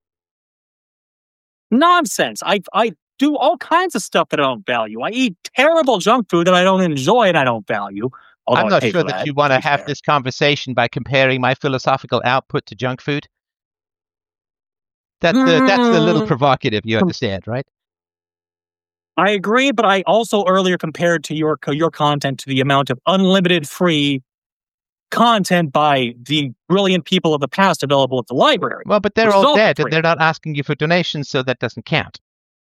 Nonsense. I do all kinds of stuff that I don't value. I eat terrible junk food that I don't enjoy and I don't value. I'm not sure that you want to have this conversation by comparing my philosophical output to junk food. That's a little provocative, you understand, right? I agree, but I also earlier compared to your content to the amount of unlimited free content by the brilliant people of the past available at the library. Well, but they're all dead, and they're not asking you for donations, so that doesn't count.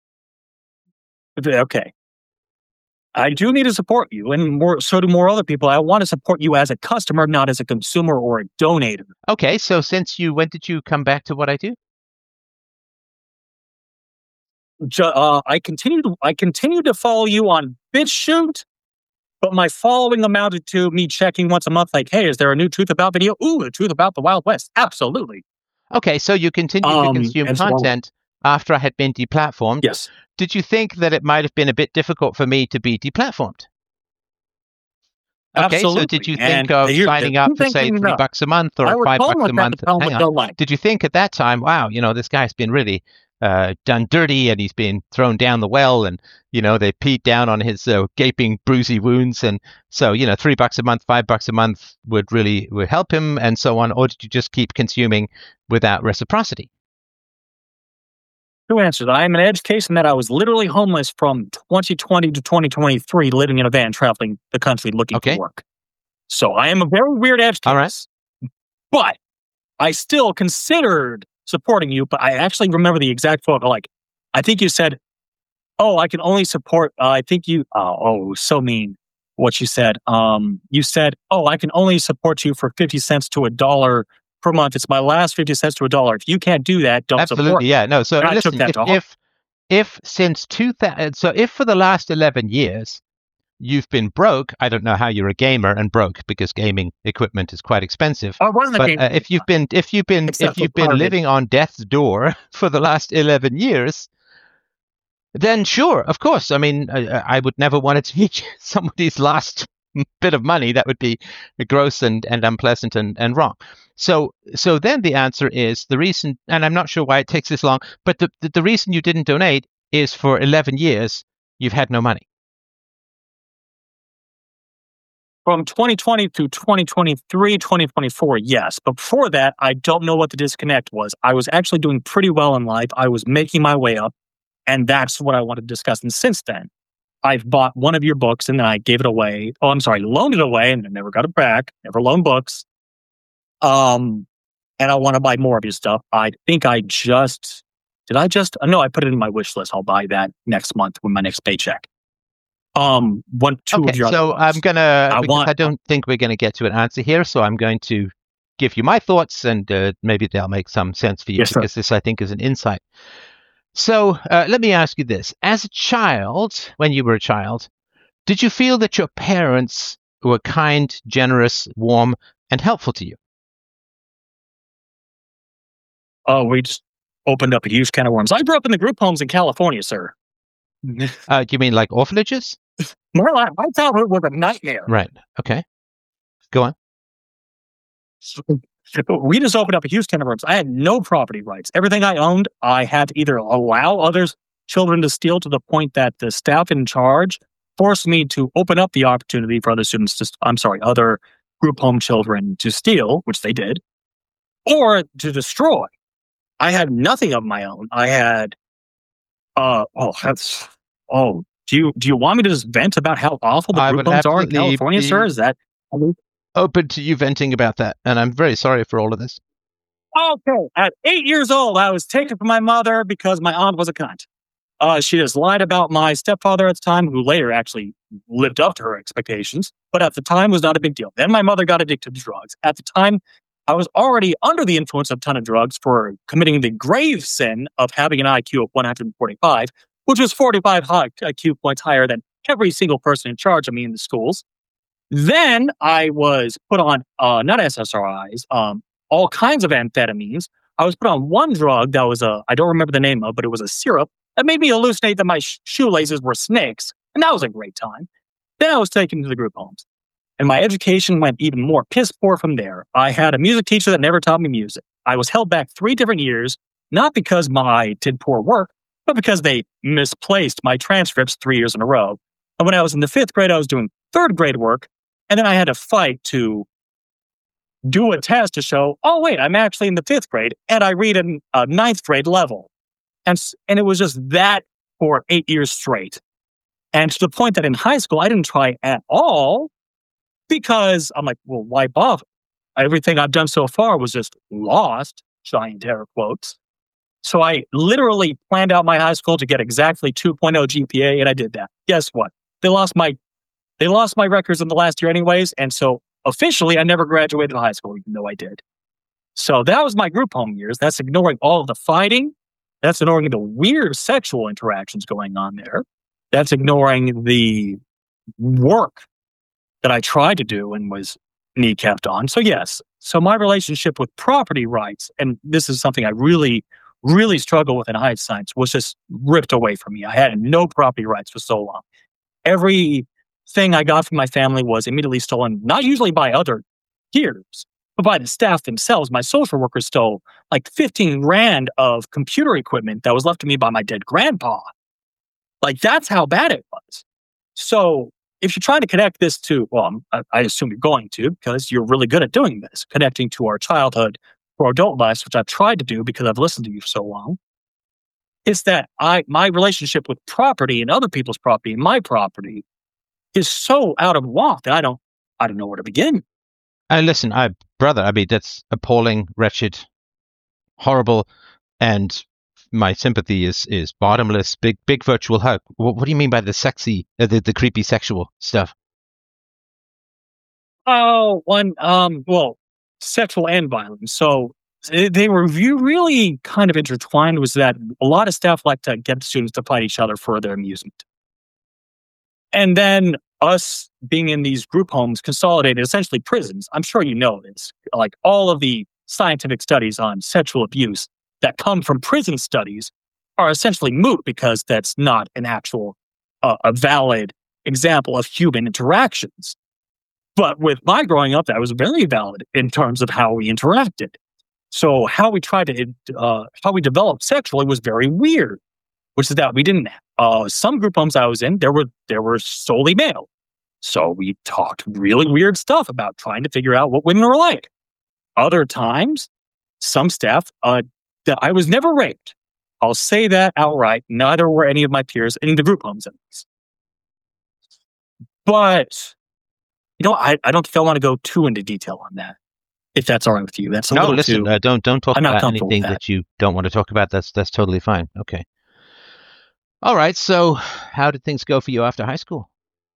Okay. I do need to support you, and so do more other people. I want to support you as a customer, not as a consumer or a donator. Okay, so when did you come back to what I do? I continue to follow you on BitChute, but my following amounted to me checking once a month, like, hey, is there a new Truth About video? Ooh, a Truth About the Wild West. Absolutely. Okay, so you continued to consume content after I had been deplatformed. Yes. Did you think that it might have been a bit difficult for me to be deplatformed? Okay, Absolutely. so did you think of signing up for, say, $3 a month or $5 a month? Hang on. Did you think at that time, wow, this guy's been really done dirty and he's been thrown down the well and, they peed down on his gaping, bruisey wounds. And so, $3 a month, $5 a month would help him and so on. Or did you just keep consuming without reciprocity? Two answers. I am an edge case in that I was literally homeless from 2020 to 2023, living in a van, traveling the country looking for work. So I am a very weird edge case. All right. But I still considered supporting you, but I actually remember the exact quote. Like, I think you said, I can only support, so mean what you said. You said, I can only support you for 50 cents to $1 per month. It's my last 50 cents to $1. If you can't do that, don't support. Absolutely, yeah. No, so listen, if since 2000, so if for the last 11 years, you've been broke. I don't know how you're a gamer and broke, because gaming equipment is quite expensive. I wasn't a But gamer. if you've been living on death's door for the last 11 years, then sure, of course. I mean, I would never want to take somebody's last bit of money. That would be gross and unpleasant and wrong. So then the answer is the reason, and I'm not sure why it takes this long, but the reason you didn't donate is for 11 years you've had no money. From 2020 to 2023, 2024, yes. But before that, I don't know what the disconnect was. I was actually doing pretty well in life. I was making my way up, and that's what I wanted to discuss. And since then, I've bought one of your books and then I gave it away. Oh, I'm sorry, loaned it away and I never got it back. Never loaned books. And I want to buy more of your stuff. I think I just, no, I put it in my wish list. I'll buy that next month with my next paycheck. Two of your so books. I'm gonna, I don't think we're gonna get to an answer here, so I'm going to give you my thoughts, and maybe they'll make some sense for you, Yes, because this, I think, is an insight. So let me ask you this. As a child, when you were a child, did you feel that your parents were kind, generous, warm, and helpful to you? Oh, we just opened up a huge can of worms. I grew up in the group homes in California, sir. Do you mean like orphanages? My childhood was a nightmare. Right. Okay. Go on. We just opened up a huge can of worms. I had no property rights. Everything I owned, I had to either allow others children to steal, to the point that the staff in charge forced me to open up the opportunity for other students to, other group home children to steal, which they did, or to destroy. I had nothing of my own. I had, do you want me to just vent about how awful the group homes are in California, sir? Is that open to you venting about that? And I'm very sorry for all of this. Okay. At 8 years old, I was taken from my mother because my aunt was a cunt. She just lied about my stepfather at the time, who later actually lived up to her expectations, but at the time was not a big deal. Then my mother got addicted to drugs. At the time, I was already under the influence of a ton of drugs for committing the grave sin of having an IQ of 145, which was 45 IQ points higher than every single person in charge of me in the schools. Then I was put on, not SSRIs, all kinds of amphetamines. I was put on one drug that was I don't remember the name of, but it was a syrup that made me hallucinate that my shoelaces were snakes. And that was a great time. Then I was taken to the group homes. And my education went even more piss poor from there. I had a music teacher that never taught me music. I was held back 3 different years, not because I did poor work, but because they misplaced my transcripts 3 years in a row. And when I was in the 5th grade, I was doing 3rd grade work. And then I had to fight to do a test to show, oh, wait, I'm actually in the 5th grade and I read in a 9th grade level. And it was just that for 8 years straight. And to the point that in high school, I didn't try at all, because I'm like, well, wipe off. Everything I've done so far was just lost, giant air quotes. So I literally planned out my high school to get exactly 2.0 GPA, and I did that. Guess what? They lost my records in the last year anyways, and so officially I never graduated high school, even though I did. So that was my group home years. That's ignoring all of the fighting. That's ignoring the weird sexual interactions going on there. That's ignoring the work that I tried to do and was kneecapped on. So yes, so my relationship with property rights, and this is something I really, really struggle with in high science, was just ripped away from me. I had no property rights for so long. Everything I got from my family was immediately stolen, not usually by other peers, but by the staff themselves. My social worker stole like 15 grand of computer equipment that was left to me by my dead grandpa. Like, that's how bad it was. So if you're trying to connect this to, well, I assume you're going to, because you're really good at doing this, connecting to our childhood or adult lives, which I've tried to do because I've listened to you for so long, is that my relationship with property and other people's property and my property is so out of whack that I don't know where to begin. Listen, brother, I mean, that's appalling, wretched, horrible, and my sympathy is bottomless. Big virtual hug. What do you mean by the sexy, the creepy sexual stuff? Oh, sexual and violence. So they were really kind of intertwined. Was that a lot of staff like to get students to fight each other for their amusement, and then us being in these group homes consolidated essentially prisons. I'm sure you know this. Like all of the scientific studies on sexual abuse that come from prison studies are essentially moot because that's not an actual, a valid example of human interactions. But with my growing up, that was very valid in terms of how we interacted. So how we how we developed sexually was very weird, which is that we didn't. Some group homes I was in, there were solely male. So we talked really weird stuff about trying to figure out what women were like. Other times, some staff, I was never raped. I'll say that outright. Neither were any of my peers in the group homes, at least. But I don't think I want to go too into detail on that. If that's all right with you, that's a little listen. too. Don't talk I'm not about comfortable anything with that you don't want to talk about. That's totally fine. Okay. All right. So, how did things go for you after high school?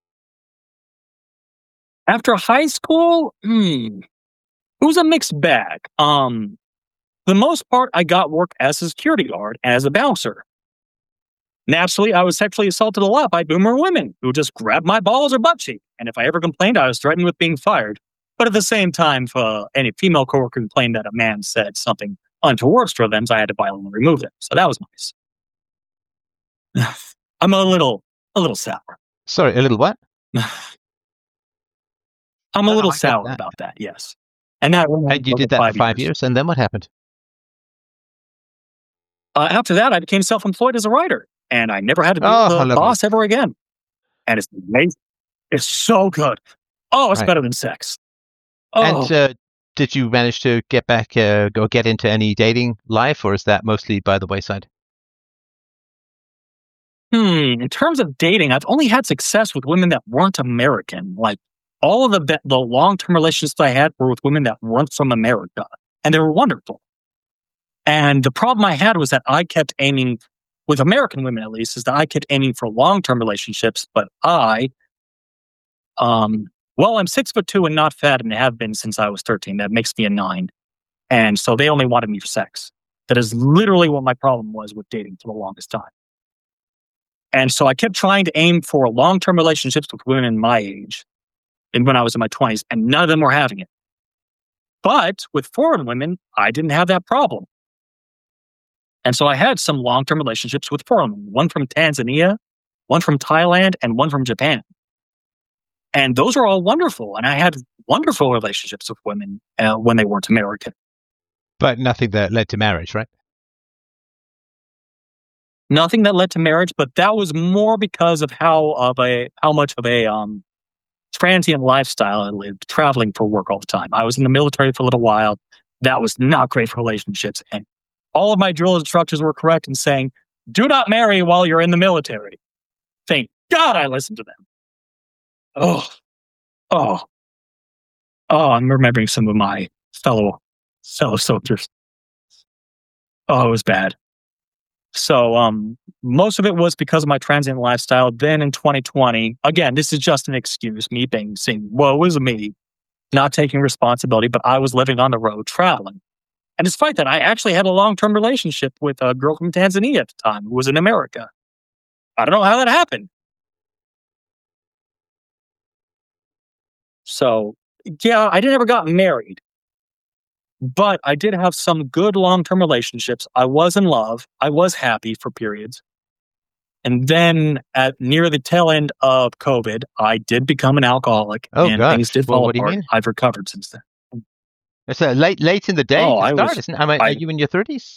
After high school, it was a mixed bag. For the most part, I got work as a security guard, as a bouncer. Naturally, I was sexually assaulted a lot by boomer women who just grabbed my balls or butt cheek. And if I ever complained, I was threatened with being fired. But at the same time, if any female coworker complained that a man said something untoward for them, I had to violently remove them. So that was nice. I'm a little sour. Sorry, a little what? I'm a little I get sour that. about that, yes. And that And you did that for 5 years, and then what happened? After that, I became self-employed as a writer, and I never had to deal with a boss ever again. And it's amazing. It's so good. Oh, it's better than sex. Oh. And did you manage to get into any dating life, or is that mostly by the wayside? In terms of dating, I've only had success with women that weren't American. Like all of the long-term relationships I had were with women that weren't from America, and they were wonderful. And the problem I had was that I kept aiming, with American women at least, is that I kept aiming for long-term relationships, but I'm 6'2" and not fat and have been since I was 13. That makes me a 9. And so they only wanted me for sex. That is literally what my problem was with dating for the longest time. And so I kept trying to aim for long-term relationships with women my age and when I was in my 20s, and none of them were having it. But with foreign women, I didn't have that problem. And so I had some long-term relationships with foreign women, one from Tanzania, one from Thailand, and one from Japan. And those are all wonderful. And I had wonderful relationships with women when they weren't American. But nothing that led to marriage, right? Nothing that led to marriage, but that was more because of how much of a transient lifestyle I lived, traveling for work all the time. I was in the military for a little while. That was not great for relationships. And all of my drill instructors were correct in saying, do not marry while you're in the military. Thank God I listened to them. I'm remembering some of my fellow soldiers. Oh, it was bad. So most of it was because of my transient lifestyle. Then in 2020, again, this is just an excuse, me saying, woe is me, not taking responsibility, but I was living on the road traveling. And despite that, I actually had a long-term relationship with a girl from Tanzania at the time who was in America. I don't know how that happened. So, yeah, I never got married. But I did have some good long-term relationships. I was in love. I was happy for periods. And then near the tail end of COVID, I did become an alcoholic. And things did fall apart. Do you mean? I've recovered since then. It's late in the day to start, isn't it? Are you in your 30s?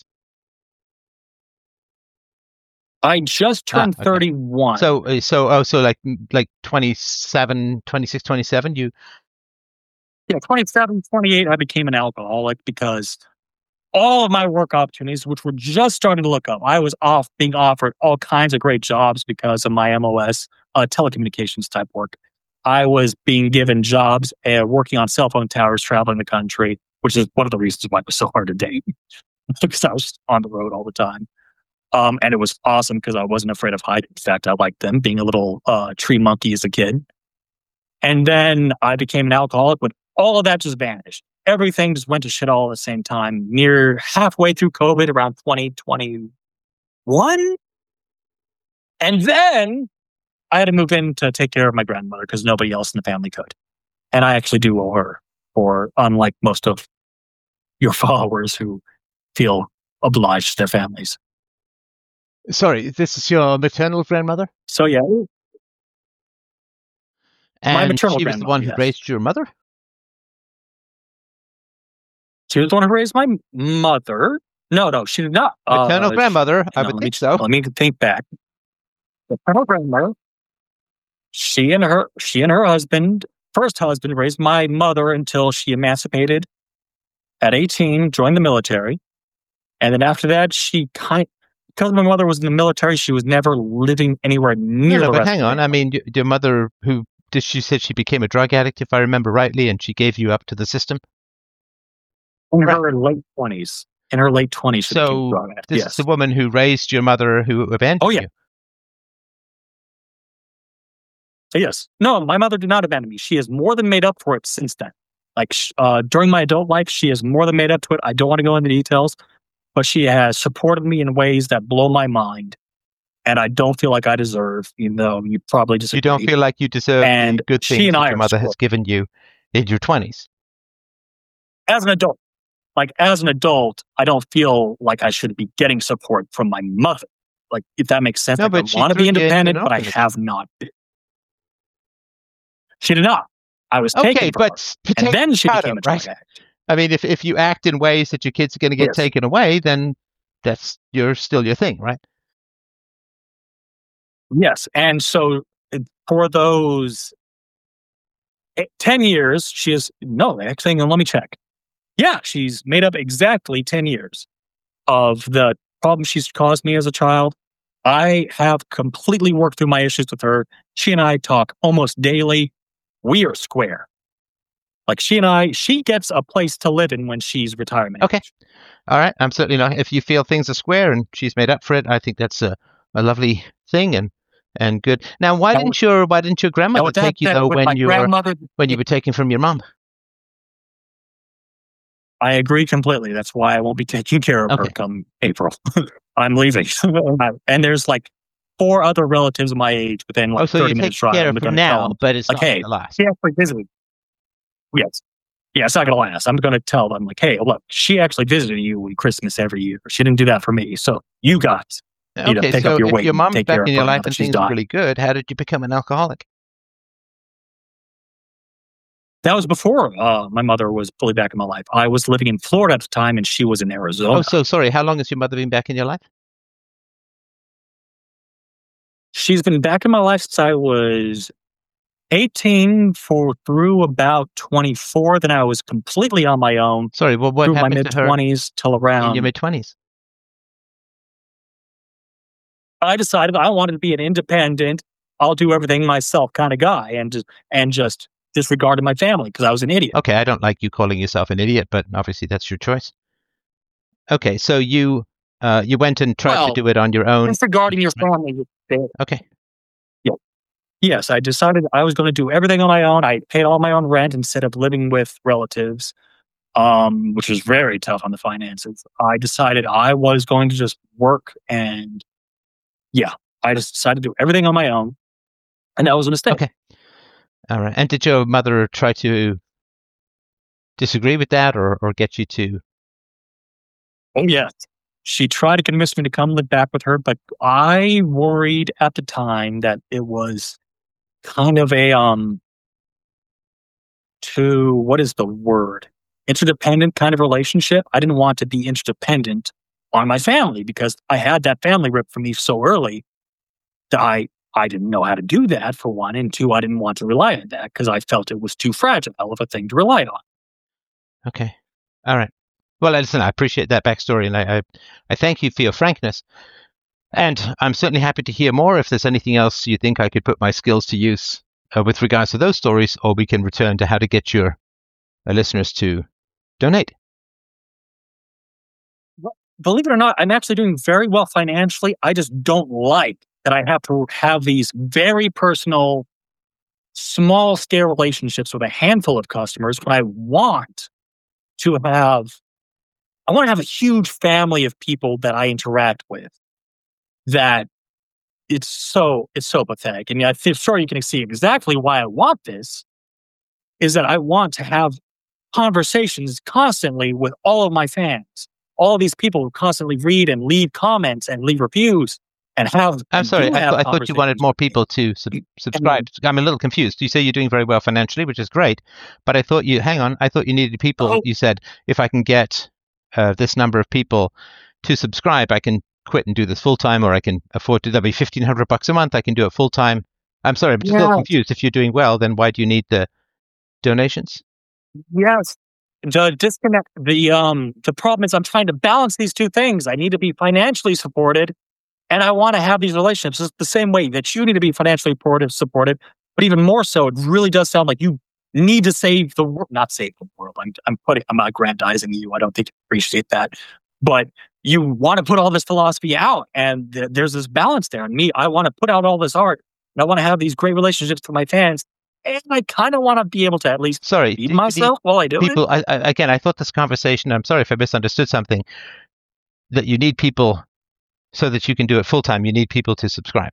I just turned 31. So like 27, 26, 27, you... Yeah, 27, 28, I became an alcoholic because all of my work opportunities, which were just starting to look up, I was being offered all kinds of great jobs because of my MOS, telecommunications type work. I was being given jobs working on cell phone towers, traveling the country, which is one of the reasons why it was so hard to date, because I was on the road all the time. And it was awesome because I wasn't afraid of height. In fact, I liked them, being a little tree monkey as a kid. And then I became an alcoholic when all of that just vanished. Everything just went to shit all at the same time, near halfway through COVID, around 2021. And then I had to move in to take care of my grandmother because nobody else in the family could. And I actually do owe her, for unlike most of your followers who feel obliged to their families. Sorry, this is your maternal grandmother? So yeah, my And maternal she was the grandmother, one who yes. raised your mother? She was the one who raised my mother. No, she did not. Maternal grandmother? I would think so. Let me think back. Maternal grandmother. She and her first husband, raised my mother until she emancipated at 18, joined the military, and then after that, because my mother was in the military, she was never living anywhere near the but rest hang of on. I mean, your mother, she said she became a drug addict, if I remember rightly, and she gave you up to the system? In her late 20s. In her late 20s, she became a drug addict. This is the woman who raised your mother who abandoned you? Yes. No, my mother did not abandon me. She has more than made up for it since then. Like, during my adult life, she has more than made up to it. I don't want to go into details, but she has supported me in ways that blow my mind. And I don't feel like I deserve, even though you probably disagree. You don't feel like you deserve the good things that your mother has given you in your 20s? As an adult, I don't feel like I should be getting support from my mother. Like, if that makes sense. No, but I want to be independent, but I have not been. She did not. I was taken from her. And then she became a drug addict. I mean, if you act in ways that your kids are going to get taken away, then that's still your thing, right? Yes. And so for those 10 years, actually, let me check. Yeah, she's made up exactly 10 years of the problems she's caused me as a child. I have completely worked through my issues with her. She and I talk almost daily. We are square. Like, she gets a place to live in when she's retirement. Okay. All right. I'm certainly not. If you feel things are square and she's made up for it, I think that's a lovely thing and good. Now, why didn't your grandmother take you though when you were taken from your mom? I agree completely. That's why I won't be taking care of her come April. I'm leaving. And there's like 4 other relatives of my age within 30 minutes drive. I'm going to now, but it's not going to last. She actually visited. Yes. Yeah, it's not going to last. I'm going to tell them, like, hey, look, she actually visited you at Christmas every year. She didn't do that for me. So you guys need to pick up your weight. If your mom's back in your life and things are really good, how did you become an alcoholic? That was before my mother was fully back in my life. I was living in Florida at the time, and she was in Arizona. Oh, so sorry. How long has your mother been back in your life? She's been back in my life since I was 18 through about 24. Then I was completely on my own. Sorry, well, what happened my mid-20s till around in your mid-20s? I decided I wanted to be an independent, I'll do everything myself kind of guy, and just disregarded my family because I was an idiot. Okay, I don't like you calling yourself an idiot, but obviously that's your choice. Okay, so you went and tried to do it on your own. Disregarding your family. Okay. Yeah. Yes, I decided I was going to do everything on my own. I paid all my own rent instead of living with relatives, which was very tough on the finances. I decided I was going to just work, and I just decided to do everything on my own, and that was a mistake. Okay. All right. And did your mother try to disagree with that or get you to? Oh, yes. She tried to convince me to come live back with her, but I worried at the time that it was kind of a, what is the word? Interdependent kind of relationship. I didn't want to be interdependent on my family because I had that family ripped from me so early that I didn't know how to do that, for one, and 2, I didn't want to rely on that because I felt it was too fragile of a thing to rely on. Okay. All right. Well, listen, I appreciate that backstory, and I thank you for your frankness. And I'm certainly happy to hear more if there's anything else you think I could put my skills to use with regards to those stories, or we can return to how to get your listeners to donate. Well, believe it or not, I'm actually doing very well financially. I just don't like that I have to have these very personal, small-scale relationships with a handful of customers when I want to have a huge family of people that I interact with that it's so pathetic. And I'm sure you can see exactly why I want this. Is that I want to have conversations constantly with all of my fans, all these people who constantly read and leave comments and leave reviews and have. I'm and sorry, do I have thought you wanted conversations more with me. people to subscribe. I'm a little confused. You say you're doing very well financially, which is great, but I thought you needed people. Oh, You said if I can get this number of people to subscribe, I can quit and do this full time, or I can afford to. That'll be $1,500 a month. I can do it full time. I'm sorry, I'm just a little yeah, confused. If you're doing well, then why do you need the donations? yes. The disconnect. The problem is I'm trying to balance these two things. I need to be financially supported, and I want to have these relationships. It's the same way that you need to be financially supported, but even more so, it really does sound like you need to save the world. Not save the world. I'm aggrandizing you. I don't think you appreciate that, but you want to put all this philosophy out, and there's this balance there. And me, I want to put out all this art, and I want to have these great relationships with my fans, and I kind of want to be able to at least Sorry, feed do you need myself while I do it. people? Again, I thought this conversation. I'm sorry if I misunderstood something. That you need people so that you can do it full time. You need people to subscribe.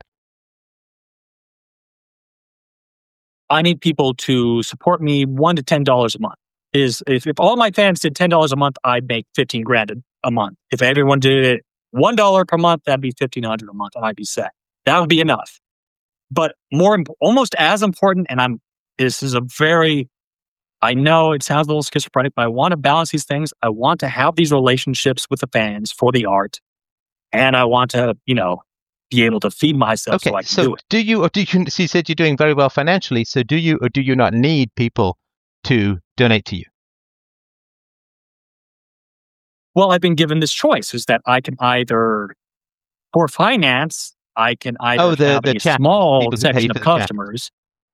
I need people to support me $1 to $10 a month. If all my fans did $10 a month, I'd make 15 grand a month. If everyone did it $1 per month, that'd be 1,500 a month, and I'd be set. That would be enough. But almost as important, and this is a very, I know it sounds a little schizophrenic, but I want to balance these things. I want to have these relationships with the fans for the art, and I want to, be able to feed myself so I can do it. Do you, so you said you're doing very well financially, so do you or do you not need people to donate to you? Well, I've been given this choice, is that I can either, for finance, I can either have a small section of customers.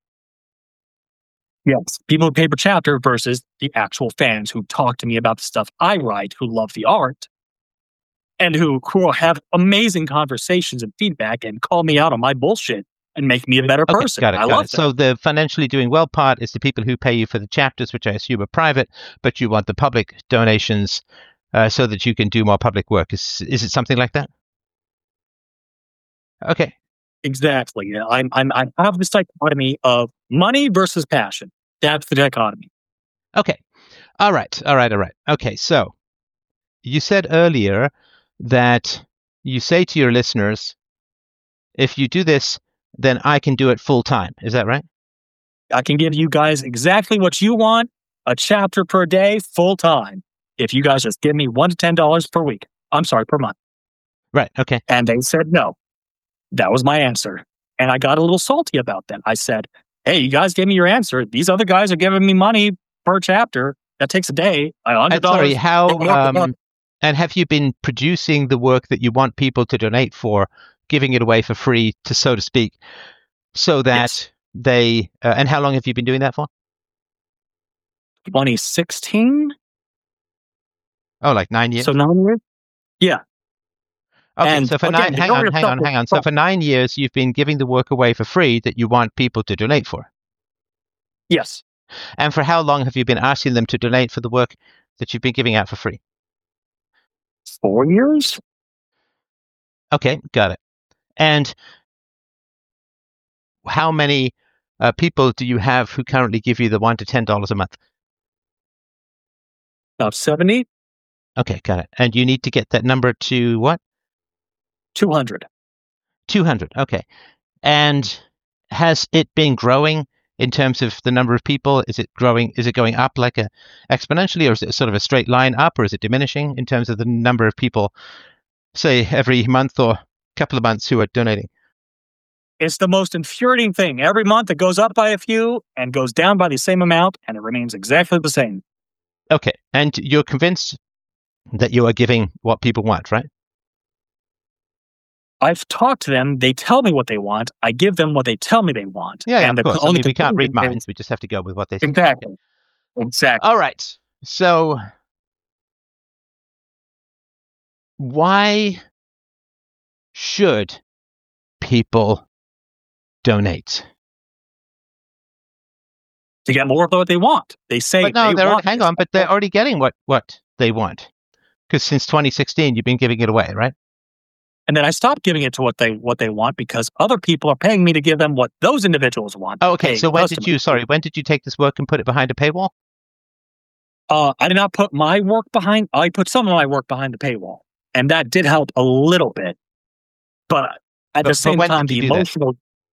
Yes, people who pay per chapter versus the actual fans who talk to me about the stuff I write, who love the art, and who have amazing conversations and feedback and call me out on my bullshit and make me a better person. Got it. I love that. So the financially doing well part is the people who pay you for the chapters, which I assume are private, but you want the public donations so that you can do more public work. Is it something like that? Okay. Exactly. Yeah, I have this dichotomy of money versus passion. That's the dichotomy. Okay. All right. Okay. So you said earlier that you say to your listeners, if you do this, then I can do it full time. Is that right? I can give you guys exactly what you want, a chapter per day, full time. If you guys just give me $1 to $10 per week. I'm sorry, per month. Right. Okay. And they said no. That was my answer. And I got a little salty about that. I said, hey, you guys gave me your answer. These other guys are giving me money per chapter. That takes a day. $100. Sorry, and have you been producing the work that you want people to donate for, giving it away for free, so to speak, so that they, and how long have you been doing that for? 2016. Oh, like 9 years? So 9 years? Yeah. Okay, and so for again, hang on. So for 9 years, you've been giving the work away for free that you want people to donate for? Yes. And for how long have you been asking them to donate for the work that you've been giving out for free? 4 years. Okay, got it. And how many people do you have who currently give you the $1 to $10 a month? About 70. Okay, got it. And you need to get that number to what? 200. 200. Okay. And has it been growing in terms of the number of people? Is it growing? Is it going up like exponentially, or is it sort of a straight line up, or is it diminishing in terms of the number of people, say, every month or couple of months who are donating? It's the most infuriating thing. Every month it goes up by a few and goes down by the same amount, and it remains exactly the same. Okay. And you're convinced that you are giving what people want, right? I've talked to them. They tell me what they want. I give them what they tell me they want. Yeah, and of course. We can't read minds. We just have to go with what they say. Exactly. All right. So why should people donate? To get more of what they want. They say but no, hang on, but they're already getting what they want. Because since 2016, you've been giving it away, right? And then I stopped giving it to what they want because other people are paying me to give them what those individuals want. Oh, okay. Paying So when customers. when did you take this work and put it behind a paywall? I did not put my work behind. I put some of my work behind the paywall, and that did help a little bit. But at the same when time, did you the do that? emotional.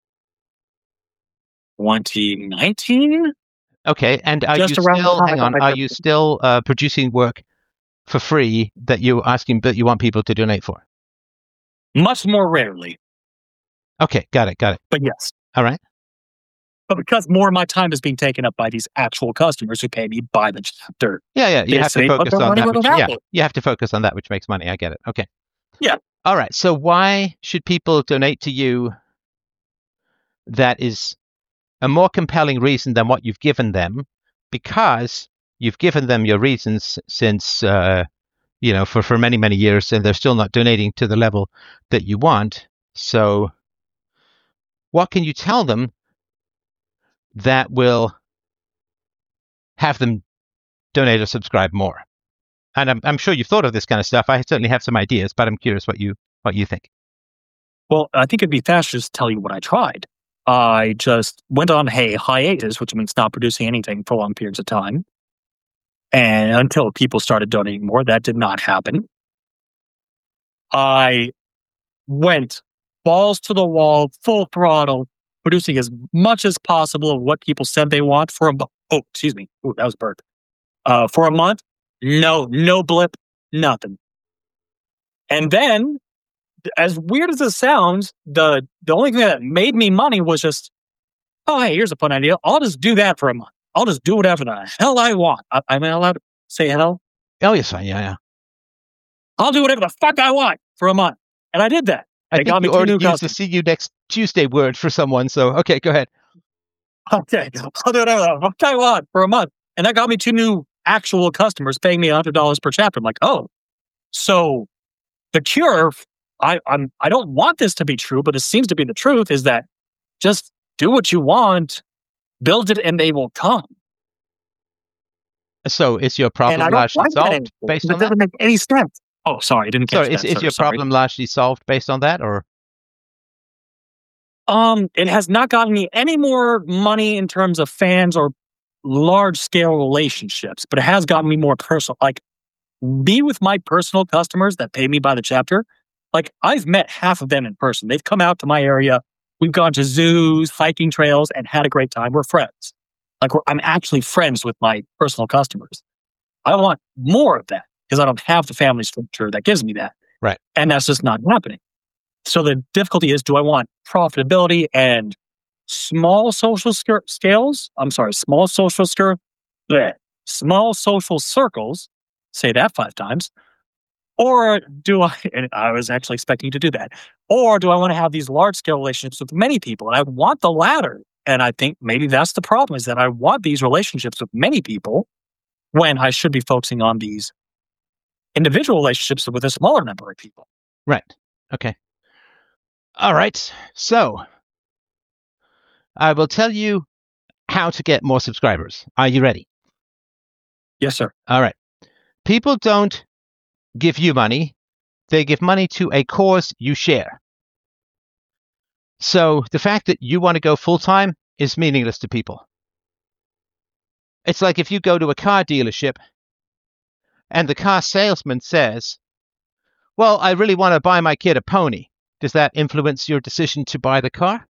2019. Okay, and are Just you around the still, time I hang got on, my are first- you still producing work for free that you're asking that you want people to donate for? Much more rarely, Okay, got it. but yes. All right. But because more of my time is being taken up by these actual customers who pay me by the chapter. Yeah, you have to They put focus their on money that. where Which, their mouth yeah, is. you have to focus on that which makes money. I get it. Okay. Yeah. All right. So why should people donate to you? That is a more compelling reason than what you've given them, because you've given them your reasons since for many years, and they're still not donating to the level that you want. So what can you tell them that will have them donate or subscribe more? And I'm sure you've thought of this kind of stuff. I certainly have some ideas, but I'm curious what you think. Well, I think it'd be faster to just tell you what I tried. I just went on hiatus, which means not producing anything for long periods of time. And until people started donating more, that did not happen. I went balls to the wall, full throttle, producing as much as possible of what people said they want for excuse me. Ooh, that was a burp. For a month, no blip, nothing. And then, as weird as it sounds, the only thing that made me money was just, oh, hey, here's a fun idea. I'll just do that for a month. I'll just do whatever the hell I want. Am I allowed to say hell? Oh, yes, yeah. I'll do whatever the fuck I want for a month. And I did that. I They think got me you two already new used the customers. see you next Tuesday word for someone. So, okay, go ahead. Okay, I'll do whatever the fuck I want for a month. And that got me two new actual customers paying me $100 per chapter. I'm like, oh, so the cure, I don't want this to be true, but it seems to be the truth, is that just do what you want, build it, and they will come. So is your And problem I don't largely like that solved anymore, based because on it that? doesn't make any sense. Oh, sorry, I didn't catch Sorry, that. is your Sorry. problem largely solved based on that, or? It has not gotten me any more money in terms of fans or large scale relationships, but it has gotten me more personal. Like, be with my personal customers that pay me by the chapter. Like, I've met half of them in person. They've come out to my area. We've gone to zoos, hiking trails, and had a great time. We're friends. I'm actually friends with my personal customers. I want more of that because I don't have the family structure that gives me that. Right. And that's just not happening. So the difficulty is, do I want profitability and small social scales? I'm sorry, small social small social circles. Say that 5 times. Or do I, and I was actually expecting you to do that, or do I want to have these large scale relationships with many people? And I want the latter. And I think maybe that's the problem, is that I want these relationships with many people when I should be focusing on these individual relationships with a smaller number of people. Right. Okay. All right. So I will tell you how to get more subscribers. Are you ready? Yes, sir. All right. People don't give you money. They give money to a cause you share. So the fact that you want to go full time is meaningless to people. It's like if you go to a car dealership and the car salesman says, well, I really want to buy my kid a pony. Does that influence your decision to buy the car?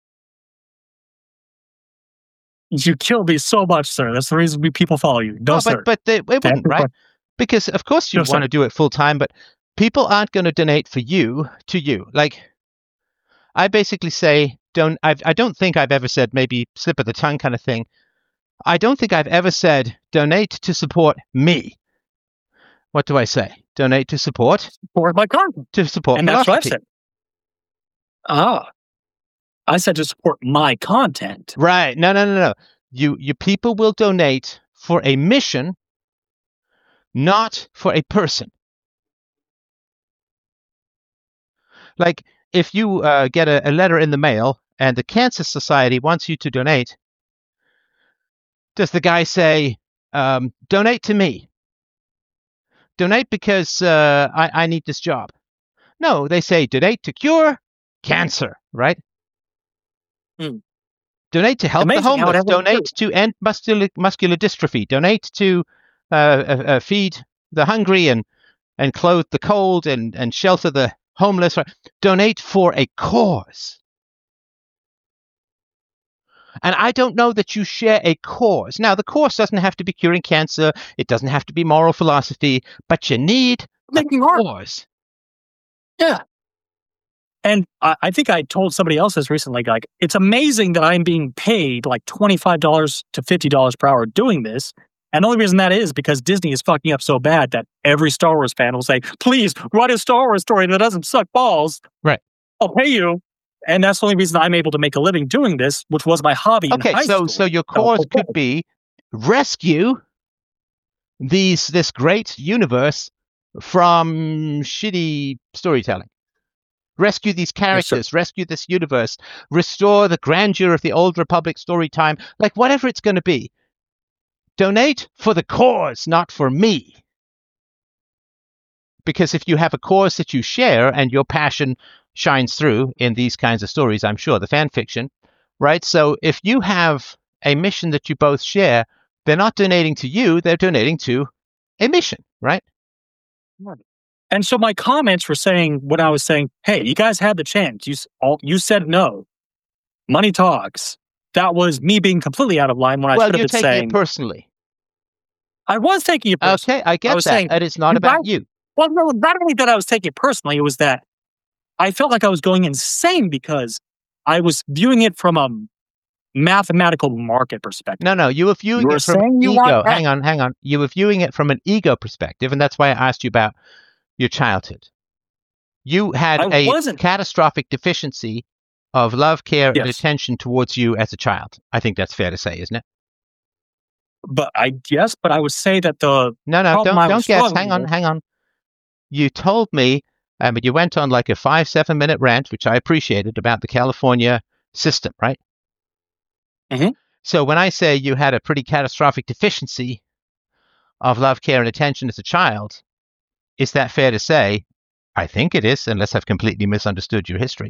You killed me so much, sir. That's the reason people follow you. No, sir. But it wouldn't, right? Because of course you want to do it full time, but people aren't going to donate for you to you. Like, I basically say, I don't think I've ever said, maybe slip of the tongue kind of thing. I don't think I've ever said donate to support me. What do I say? Donate to support my content. To support and philosophy. That's what I said. I said to support my content. Right. No. You people will donate for a mission, not for a person. Like, if you get a letter in the mail and the Cancer Society wants you to donate, does the guy say, donate to me? Donate because I need this job? No, they say donate to cure cancer, right? Donate to help the homeless. Donate to end muscular dystrophy. Donate to feed the hungry and clothe the cold and shelter the homeless. Donate for a cause. And I don't know that you share a cause. Now, the cause doesn't have to be curing cancer. It doesn't have to be moral philosophy, but you need a cause. Yeah. And I think I told somebody else this recently, like, it's amazing that I'm being paid like $25 to $50 per hour doing this. And the only reason that is because Disney is fucking up so bad that every Star Wars fan will say, please write a Star Wars story that doesn't suck balls. Right. I'll pay you. And that's the only reason I'm able to make a living doing this, which was my hobby in high school. So your cause could be rescue this great universe from shitty storytelling. Rescue these characters, rescue this universe, restore the grandeur of the old Republic story time, like whatever it's going to be. Donate for the cause, not for me. Because if you have a cause that you share and your passion shines through in these kinds of stories, I'm sure, the fan fiction, right? So if you have a mission that you both share, they're not donating to you, they're donating to a mission, right? And so my comments were saying, when I was saying, hey, you guys had the chance. You said no. Money talks. That was me being completely out of line when I should have been saying. Well, you're taking it personally. I was taking it personally. Okay, I get that. Saying, and it's not about you. Well, no, not only that I was taking it personally, it was that I felt like I was going insane because I was viewing it from a mathematical market perspective. No, you were viewing it from an ego. Hang on. You were viewing it from an ego perspective, and that's why I asked you about your childhood. You had a catastrophic deficiency of love, care, and attention towards you as a child. I think that's fair to say, isn't it? But I would say that the don't guess. Hang on. You told me, but you went on like a 5-7 minute rant, which I appreciated, about the California system, right? Mm-hmm. So when I say you had a pretty catastrophic deficiency of love, care, and attention as a child, is that fair to say? I think it is, unless I've completely misunderstood your history.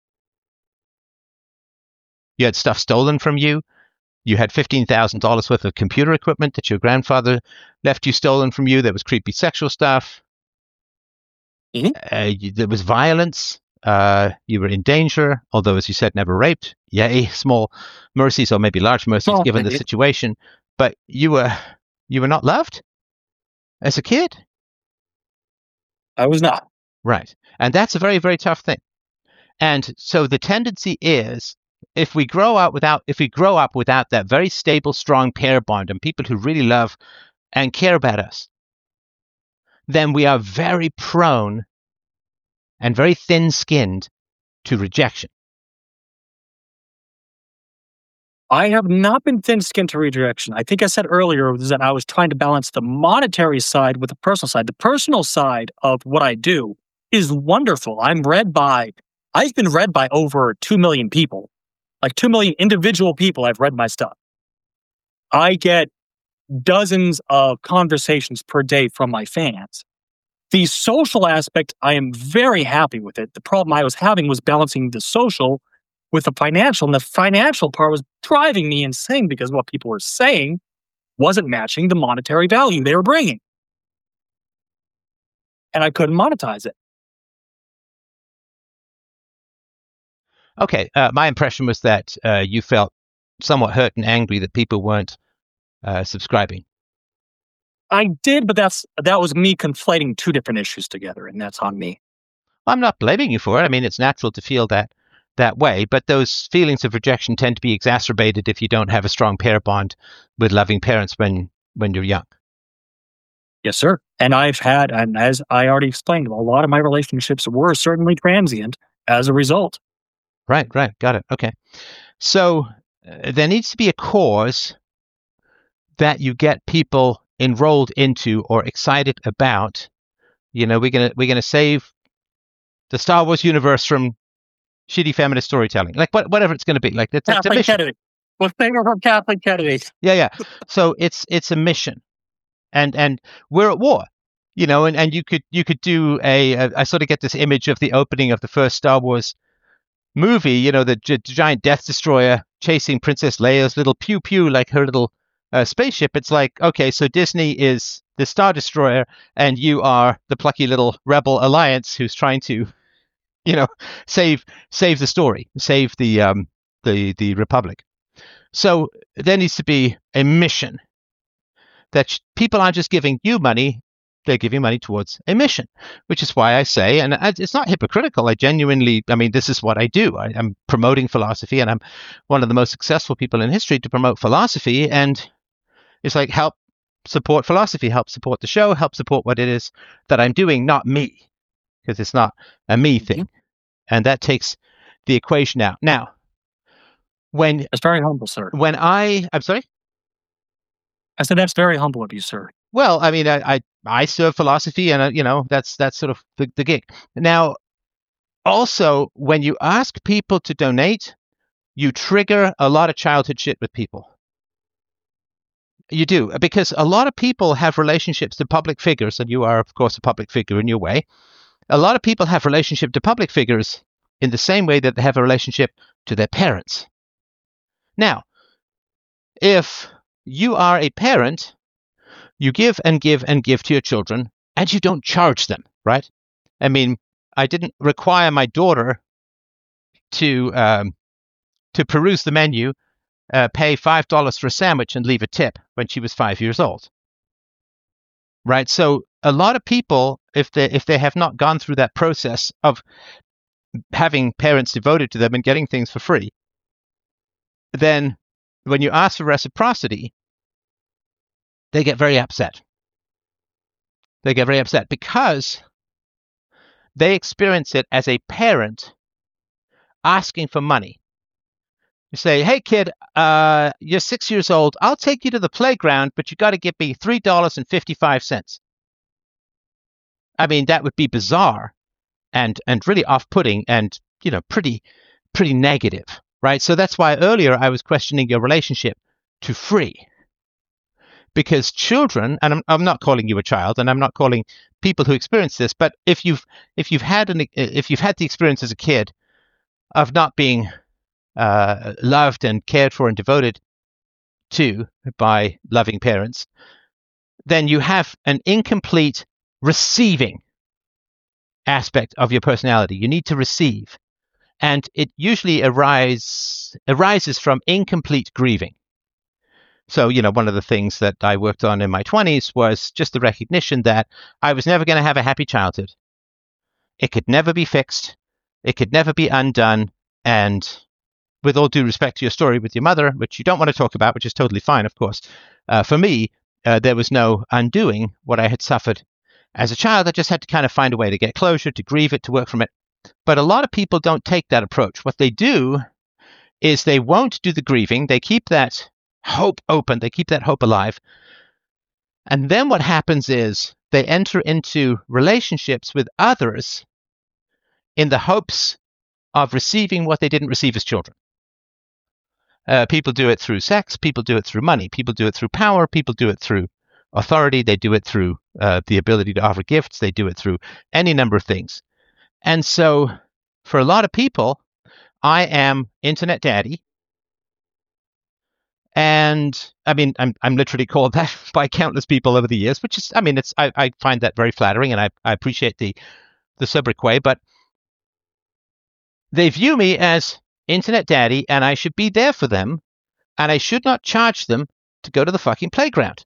You had stuff stolen from you. You had $15,000 worth of computer equipment that your grandfather left you stolen from you. There was creepy sexual stuff. Mm-hmm. There was violence. You were in danger, although, as you said, never raped. Yay, small mercies, or maybe large mercies, given the situation. But you were not loved as a kid. I was not. Right. And that's a very, very tough thing. And so the tendency is, if we grow up without that very stable, strong pair bond and people who really love and care about us, then we are very prone and very thin-skinned to rejection. I have not been thin-skinned to rejection. I think I said earlier that I was trying to balance the monetary side with the personal side. The personal side of what I do is wonderful. I've been read by over 2 million people. Like 2 million individual people have read my stuff. I get dozens of conversations per day from my fans. The social aspect, I am very happy with it. The problem I was having was balancing the social with the financial, and the financial part was driving me insane because what people were saying wasn't matching the monetary value they were bringing. And I couldn't monetize it. Okay, my impression was that you felt somewhat hurt and angry that people weren't subscribing. I did, but that was me conflating two different issues together, and that's on me. I'm not blaming you for it. I mean, it's natural to feel that way, but those feelings of rejection tend to be exacerbated if you don't have a strong pair bond with loving parents when you're young. Yes, sir. And and as I already explained, a lot of my relationships were certainly transient as a result. Right. Got it. Okay. So there needs to be a cause that you get people enrolled into or excited about. You know, we're gonna save the Star Wars universe from shitty feminist storytelling, like whatever it's going to be. Like it's a mission. Kennedy. We'll save her from Kathleen Kennedy. Yeah. So it's a mission, and we're at war. and you could do I sort of get this image of the opening of the first Star Wars movie, the giant Death Destroyer chasing Princess Leia's little pew pew, like her little spaceship. It's like, okay, so Disney is the Star Destroyer, and you are the plucky little rebel alliance who's trying to, save the story, save the Republic. So there needs to be a mission that people aren't just giving you money. They're giving money towards a mission, which is why I say, and it's not hypocritical. I genuinely, this is what I do. I'm promoting philosophy, and I'm one of the most successful people in history to promote philosophy. And it's like, help support philosophy, help support the show, help support what it is that I'm doing, not me, because it's not a me thing. And that takes the equation out. Now, it's very humble, sir. I'm sorry? I said, that's very humble of you, sir. Well, I serve philosophy, and that's sort of the gig. Now, also, when you ask people to donate, you trigger a lot of childhood shit with people. You do, because a lot of people have relationships to public figures, and you are, of course, a public figure in your way. A lot of people have relationship to public figures in the same way that they have a relationship to their parents. Now, if you are a parent, you give and give and give to your children, and you don't charge them, right? I didn't require my daughter to peruse the menu, pay $5 for a sandwich, and leave a tip when she was 5 years old, right? So a lot of people, if they have not gone through that process of having parents devoted to them and getting things for free, then when you ask for reciprocity, they get very upset. They get very upset because they experience it as a parent asking for money. You say, hey, kid, you're 6 years old. I'll take you to the playground, but you got to give me $3.55. That would be bizarre and really off-putting and, pretty negative, right? So that's why earlier I was questioning your relationship to free. Because children, and I'm not calling you a child, and I'm not calling people who experience this, but if you've had the experience as a kid of not being loved and cared for and devoted to by loving parents, then you have an incomplete receiving aspect of your personality. You need to receive, and it usually arises from incomplete grieving. So, one of the things that I worked on in my 20s was just the recognition that I was never going to have a happy childhood. It could never be fixed. It could never be undone. And with all due respect to your story with your mother, which you don't want to talk about, which is totally fine, of course, for me, there was no undoing what I had suffered as a child. I just had to kind of find a way to get closure, to grieve it, to work from it. But a lot of people don't take that approach. What they do is they won't do the grieving. They keep that hope open. They keep that hope alive. And then what happens is they enter into relationships with others in the hopes of receiving what they didn't receive as children. People do it through sex. People do it through money. People do it through power. People do it through authority. They do it through the ability to offer gifts. They do it through any number of things. And so for a lot of people, I am internet daddy. And I'm literally called that by countless people over the years, which is, I find that very flattering, and I appreciate the sobriquet, but they view me as internet daddy, and I should be there for them, and I should not charge them to go to the fucking playground.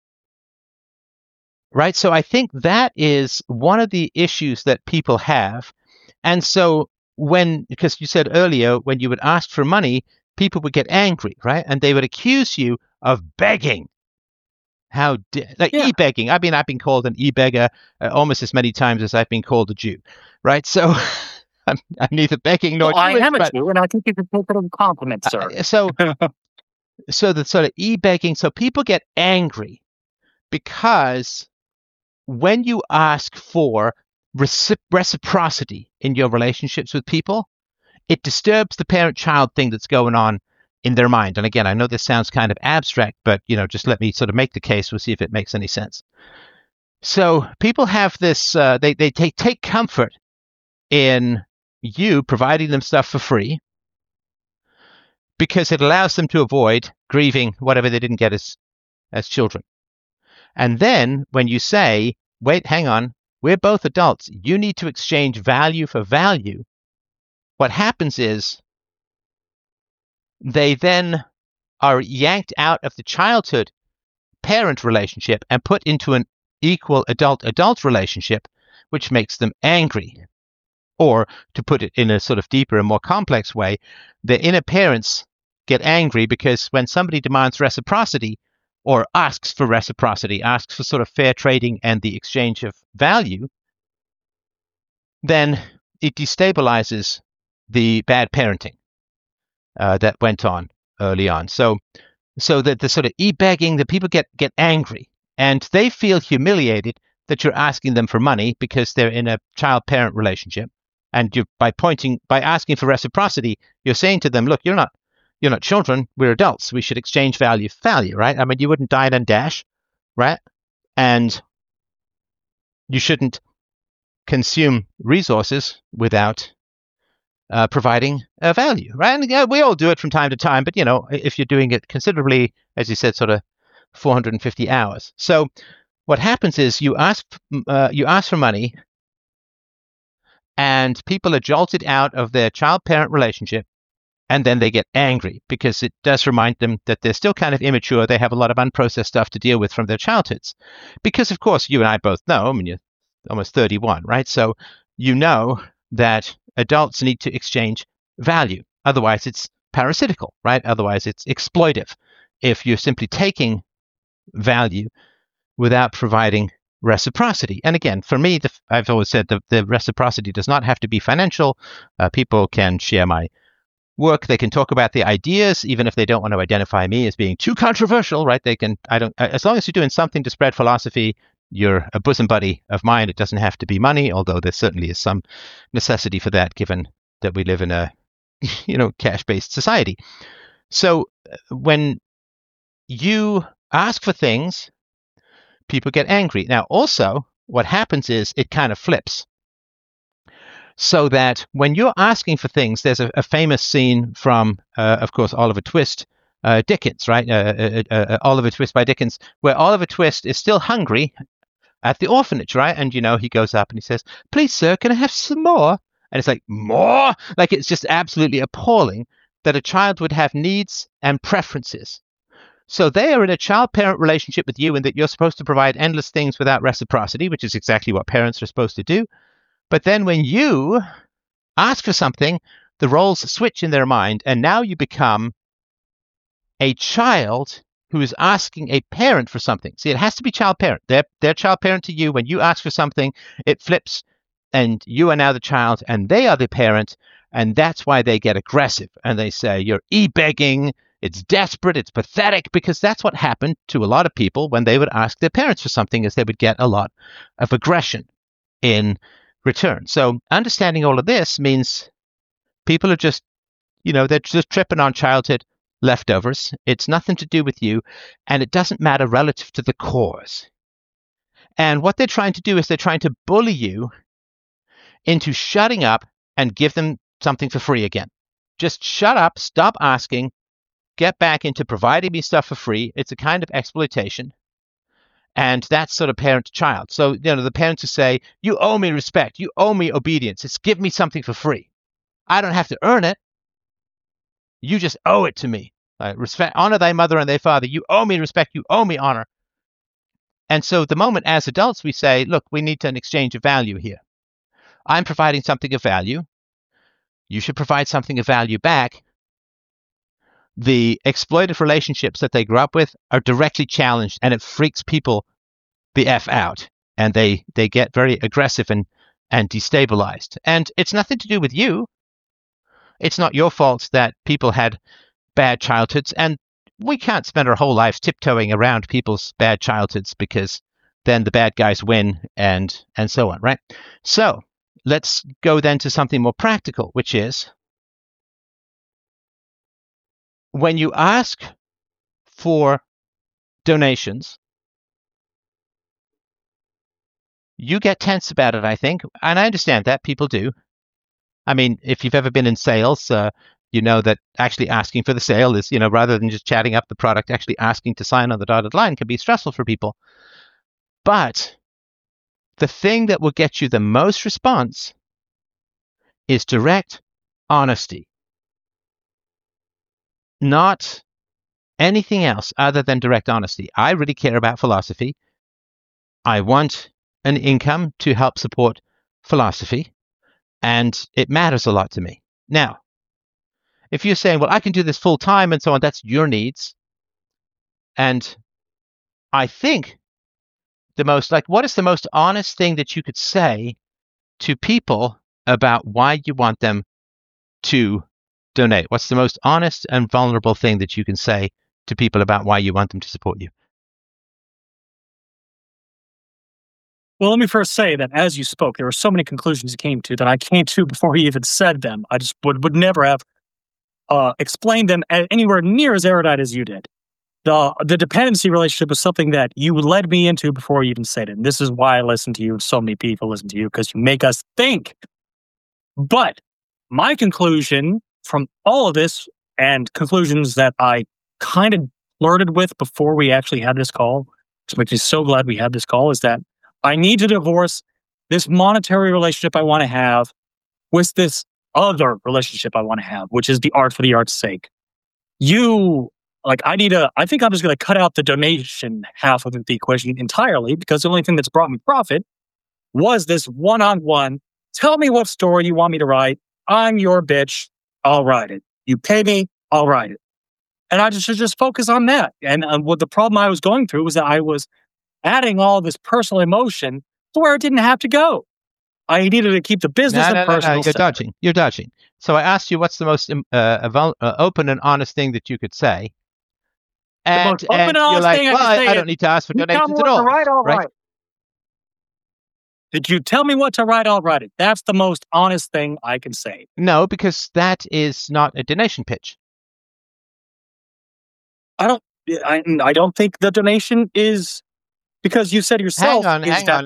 Right? So I think that is one of the issues that people have. And so because you said earlier, when you would ask for money, people would get angry, right? And they would accuse you of begging. E-begging. I've been called an e-beggar almost as many times as I've been called a Jew, right? So I'm neither begging nor Jewish. I am a Jew, and I think you can take it as a compliment, sir. So the sort of e-begging, so people get angry because when you ask for reciprocity in your relationships with people, it disturbs the parent-child thing that's going on in their mind. And again, I know this sounds kind of abstract, but just let me sort of make the case. We'll see if it makes any sense. So people have this, they take comfort in you providing them stuff for free because it allows them to avoid grieving whatever they didn't get as children. And then when you say, wait, hang on, we're both adults, you need to exchange value for value, what happens is they then are yanked out of the childhood parent relationship and put into an equal adult relationship, which makes them angry. Or to put it in a sort of deeper and more complex way, the inner parents get angry because when somebody demands reciprocity or asks for reciprocity, asks for sort of fair trading and the exchange of value, then it destabilizes the bad parenting that went on early on. So that the sort of e-begging, the people get angry and they feel humiliated that you're asking them for money because they're in a child-parent relationship. And by asking for reciprocity, you're saying to them, look, you're not children, we're adults. We should exchange value for value, right? I mean, you wouldn't dine and dash, right? And you shouldn't consume resources without providing value, right? And we all do it from time to time, but if you're doing it considerably, as you said, sort of 450 hours. So what happens is you ask for money, and people are jolted out of their child-parent relationship, and then they get angry because it does remind them that they're still kind of immature. They have a lot of unprocessed stuff to deal with from their childhoods. Because, of course, you and I both know, I mean, you're almost 31, right? So you know that adults need to exchange value. Otherwise, it's parasitical, right? Otherwise, it's exploitive. If you're simply taking value without providing reciprocity. And again, for me, I've always said the reciprocity does not have to be financial. People can share my work. They can talk about the ideas, even if they don't want to identify me as being too controversial, right? As long as you're doing something to spread philosophy, you're a bosom buddy of mine. It doesn't have to be money, although there certainly is some necessity for that, given that we live in a, cash-based society. So when you ask for things, people get angry. Now, also, what happens is it kind of flips. So that when you're asking for things, there's a famous scene from, of course, Oliver Twist, Dickens, right? Oliver Twist by Dickens, where Oliver Twist is still hungry at the orphanage, right? And, he goes up and he says, please, sir, can I have some more? And it's like, more? Like, it's just absolutely appalling that a child would have needs and preferences. So they are in a child-parent relationship with you, and that you're supposed to provide endless things without reciprocity, which is exactly what parents are supposed to do. But then when you ask for something, the roles switch in their mind, and now you become a child who is asking a parent for something. See, it has to be child-parent. They're child-parent to you. When you ask for something, it flips, and you are now the child, and they are the parent, and that's why they get aggressive. And they say, you're e-begging, it's desperate, it's pathetic, because that's what happened to a lot of people when they would ask their parents for something, is they would get a lot of aggression in return. So understanding all of this means people are just, they're just tripping on childhood leftovers. It's nothing to do with you, and it doesn't matter relative to the cause. And what they're trying to do is they're trying to bully you into shutting up and give them something for free again. Just shut up, stop asking, get back into providing me stuff for free. It's a kind of exploitation. And that's sort of parent to child. So, the parents who say, you owe me respect, you owe me obedience, it's give me something for free. I don't have to earn it. You just owe it to me. Respect, honor thy mother and thy father. You owe me respect, you owe me honor. And so the moment as adults we say, look, we need an exchange of value here. I'm providing something of value. You should provide something of value back. The exploitive relationships that they grew up with are directly challenged, and it freaks people the F out, and they get very aggressive and destabilized. And it's nothing to do with you. It's not your fault that people had bad childhoods, and we can't spend our whole lives tiptoeing around people's bad childhoods, because then the bad guys win and so on, right? So let's go then to something more practical, which is when you ask for donations, You get tense about it, I think, and I understand that people do. I mean, if you've ever been in sales, you know that actually asking for the sale is, rather than just chatting up the product, actually asking to sign on the dotted line can be stressful for people. But the thing that will get you the most response is direct honesty, not anything else other than direct honesty. I really care about philosophy. I want an income to help support philosophy, and it matters a lot to me. Now, if you're saying, well, I can do this full time and so on, that's your needs. And I think what is the most honest thing that you could say to people about why you want them to donate? What's the most honest and vulnerable thing that you can say to people about why you want them to support you? Well, let me first say that as you spoke, there were so many conclusions you came to that I came to before you even said them. I just would never have explained them anywhere near as erudite as you did. The dependency relationship was something that you led me into before you even said it. And this is why I listen to you and so many people listen to you, because you make us think. But my conclusion from all of this, and conclusions that I kind of flirted with before we actually had this call, which makes me so glad we had this call, is that I need to divorce this monetary relationship I want to have with this other relationship I want to have, which is the art for the art's sake. I think I'm just going to cut out the donation half of the equation entirely, because the only thing that's brought me profit was this one-on-one. Tell me what story you want me to write. I'm your bitch. I'll write it. You pay me, I'll write it. And I should just focus on that. And what the problem I was going through was that I was adding all this personal emotion to where it didn't have to go. I needed to keep the business and personal. No, you're dodging. So I asked you what's the most open and honest thing that you could say. And you're like, I don't need to ask for donations at all. Right? Did you tell me what to write? I'll write it. That's the most honest thing I can say. No, because that is not a donation pitch. I don't think the donation is, because you said yourself. Hang on.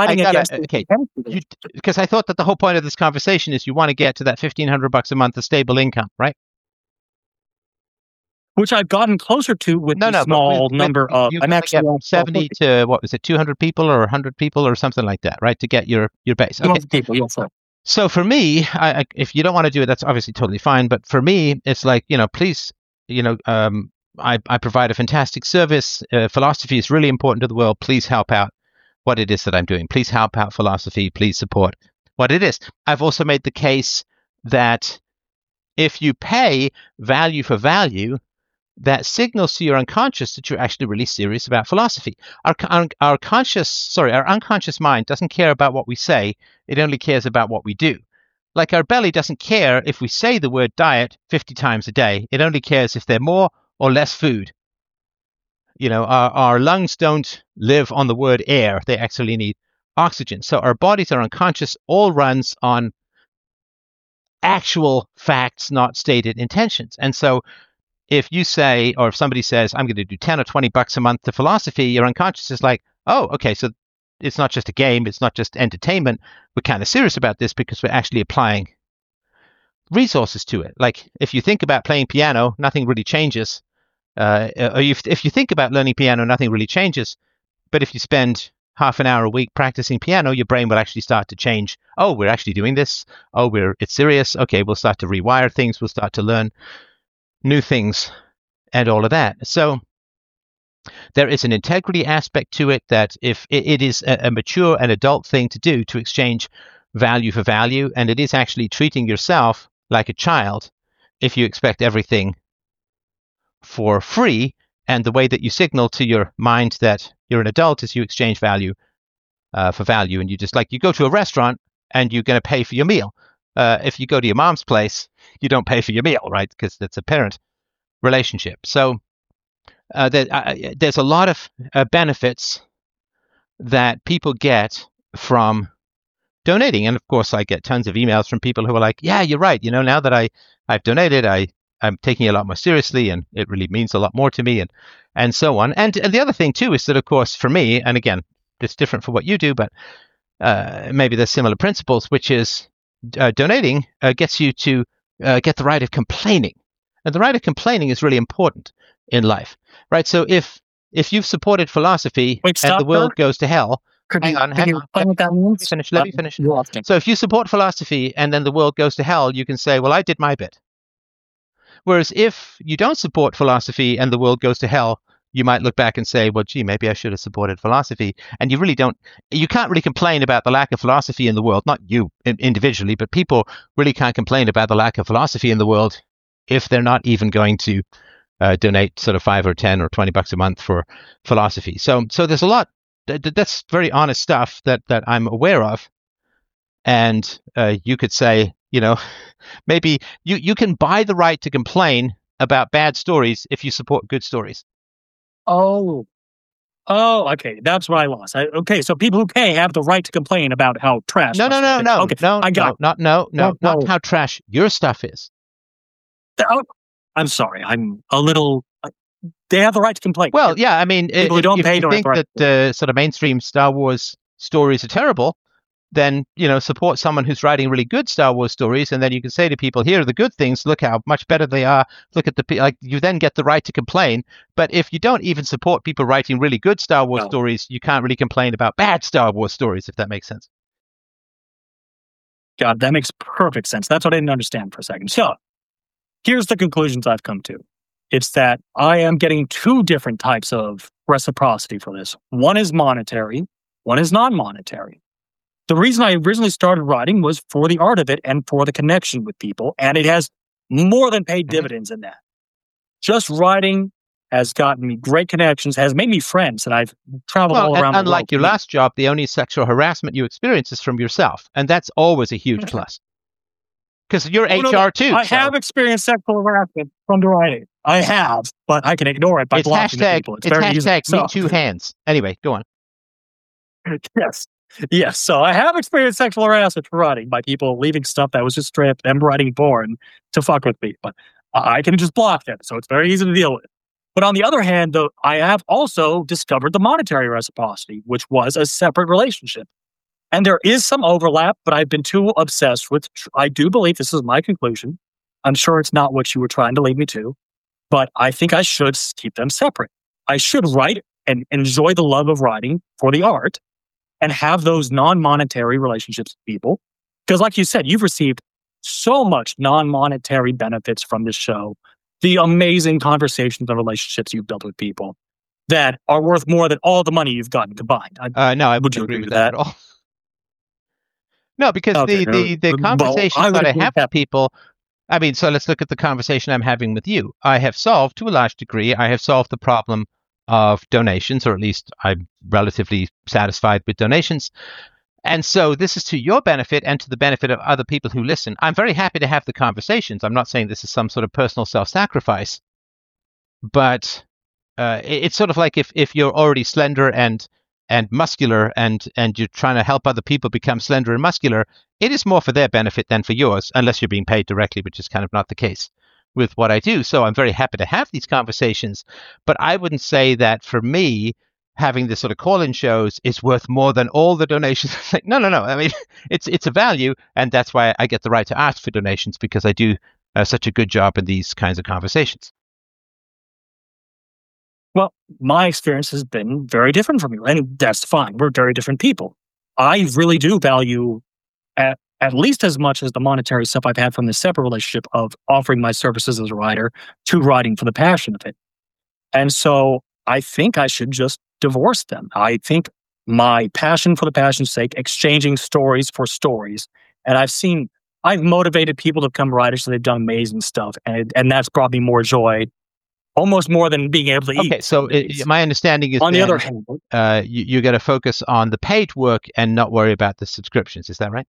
Because I thought that the whole point of this conversation is you want to get to that $1,500 a month of stable income, right? Which I've gotten closer to with the small number of. I'm actually from 70 to, what was it, 200 people or 100 people or something like that, right? To get your base. Okay. People, yes, sir. So for me, if you don't want to do it, that's obviously totally fine. But for me, it's like, please, I provide a fantastic service. Philosophy is really important to the world. Please help out what it is that I'm doing. Please help out philosophy. Please support what it is. I've also made the case that if you pay value for value, that signals to your unconscious that you're actually really serious about philosophy. Our unconscious mind doesn't care about what we say. It only cares about what we do. Like our belly doesn't care if we say the word diet 50 times a day. It only cares if they're more or less food. Our lungs don't live on the word air. They actually need oxygen. So our bodies, our unconscious, all runs on actual facts, not stated intentions. And so if you say, or if somebody says, I'm going to do 10 or 20 bucks a month to philosophy, your unconscious is like, oh, okay, so it's not just a game. It's not just entertainment. We're kind of serious about this because we're actually applying resources to it. Like if you think about playing piano, nothing really changes. If you think about learning piano, nothing really changes. But if you spend half an hour a week practicing piano, your brain will actually start to change. Oh, we're actually doing this. Oh, it's serious. Okay, we'll start to rewire things. We'll start to learn new things and all of that. So there is an integrity aspect to it that if it is a mature and adult thing to do, to exchange value for value, and it is actually treating yourself like a child if you expect everything for free. And the way that you signal to your mind that you're an adult is you exchange value for value. And you go to a restaurant and you're going to pay for your meal. If you go to your mom's place, you don't pay for your meal, right? Because that's a parent relationship. So there's a lot of benefits that people get from donating. And of course, I get tons of emails from people who are like, yeah, you're right. Now that I've donated, I'm taking it a lot more seriously, and it really means a lot more to me, and so on. And the other thing too is that, of course, for me, and again, it's different for what you do, but maybe there's similar principles, which is donating gets you to get the right of complaining. And the right of complaining is really important in life, right? So if you've supported philosophy and the world goes to hell, hang on. Let me finish. So if you support philosophy and then the world goes to hell, you can say, well, I did my bit. Whereas if you don't support philosophy and the world goes to hell, you might look back and say, well, gee, maybe I should have supported philosophy. And you can't really complain about the lack of philosophy in the world, not you individually, but people really can't complain about the lack of philosophy in the world if they're not even going to donate sort of $5 or $10 or $20 a month for philosophy. So there's a lot. That's very honest stuff that I'm aware of. And you could say, maybe you can buy the right to complain about bad stories if you support good stories. Oh, okay. That's what I lost. Okay, so people who pay have the right to complain about how trash. No. Okay, I got not how trash your stuff is. I'm sorry. I'm a little. They have the right to complain. Well, yeah. I mean, people who don't pay don't think that sort of mainstream Star Wars stories are terrible, then support someone who's writing really good Star Wars stories, and then you can say to people, here are the good things, look how much better they are, look at you then get the right to complain. But if you don't even support people writing really good Star Wars stories, you can't really complain about bad Star Wars stories, if that makes sense. God, that makes perfect sense. That's what I didn't understand for a second. So here's the conclusions I've come to. It's that I am getting two different types of reciprocity for this. One is monetary, one is non-monetary. The reason I originally started writing was for the art of it and for the connection with people, and it has more than paid dividends in that. Just writing has gotten me great connections, has made me friends, and I've traveled all around the world. Unlike your last job, the only sexual harassment you experience is from yourself, and that's always a huge plus. Because you're HR too. I have experienced sexual harassment from the writing. I have, but I can ignore it by blocking the people. It's very easy. Me too hands. Anyway, go on. Yes, so I have experienced sexual harassment for writing by people leaving stuff that was just straight up them writing porn to fuck with me. But I can just block them, so it's very easy to deal with. But on the other hand, though, I have also discovered the monetary reciprocity, which was a separate relationship. And there is some overlap, but I've been too obsessed with, I do believe this is my conclusion. I'm sure it's not what you were trying to lead me to, but I think I should keep them separate. I should write and enjoy the love of writing for the art and have those non-monetary relationships with people. Because like you said, you've received so much non-monetary benefits from this show, the amazing conversations and relationships you've built with people that are worth more than all the money you've gotten combined. No, I wouldn't agree with that at all. No, because the conversations that I have with people, I mean, so let's look at the conversation I'm having with you. I have solved, to a large degree, the problem of donations, or at least I'm relatively satisfied with donations. And so this is to your benefit and to the benefit of other people who listen. I'm very happy to have the conversations. I'm not saying this is some sort of personal self-sacrifice, but it's sort of like if you're already slender and muscular and you're trying to help other people become slender and muscular, it is more for their benefit than for yours, unless you're being paid directly, which is kind of not the case with what I do. So I'm very happy to have these conversations, but I wouldn't say that for me, having this sort of call-in shows is worth more than all the donations. No. I mean, it's a value, and that's why I get the right to ask for donations, because I do such a good job in these kinds of conversations. Well, my experience has been very different from you, and that's fine. We're very different people. I really do value at least as much as the monetary stuff I've had from this separate relationship of offering my services as a writer to writing for the passion of it. And so I think I should just divorce them. I think my passion for the passion's sake, exchanging stories for stories. And I've motivated people to become writers, so they've done amazing stuff. And that's brought me more joy, almost more than being able to eat. Okay, so my understanding is on the other hand, you got to focus on the paid work and not worry about the subscriptions. Is that right?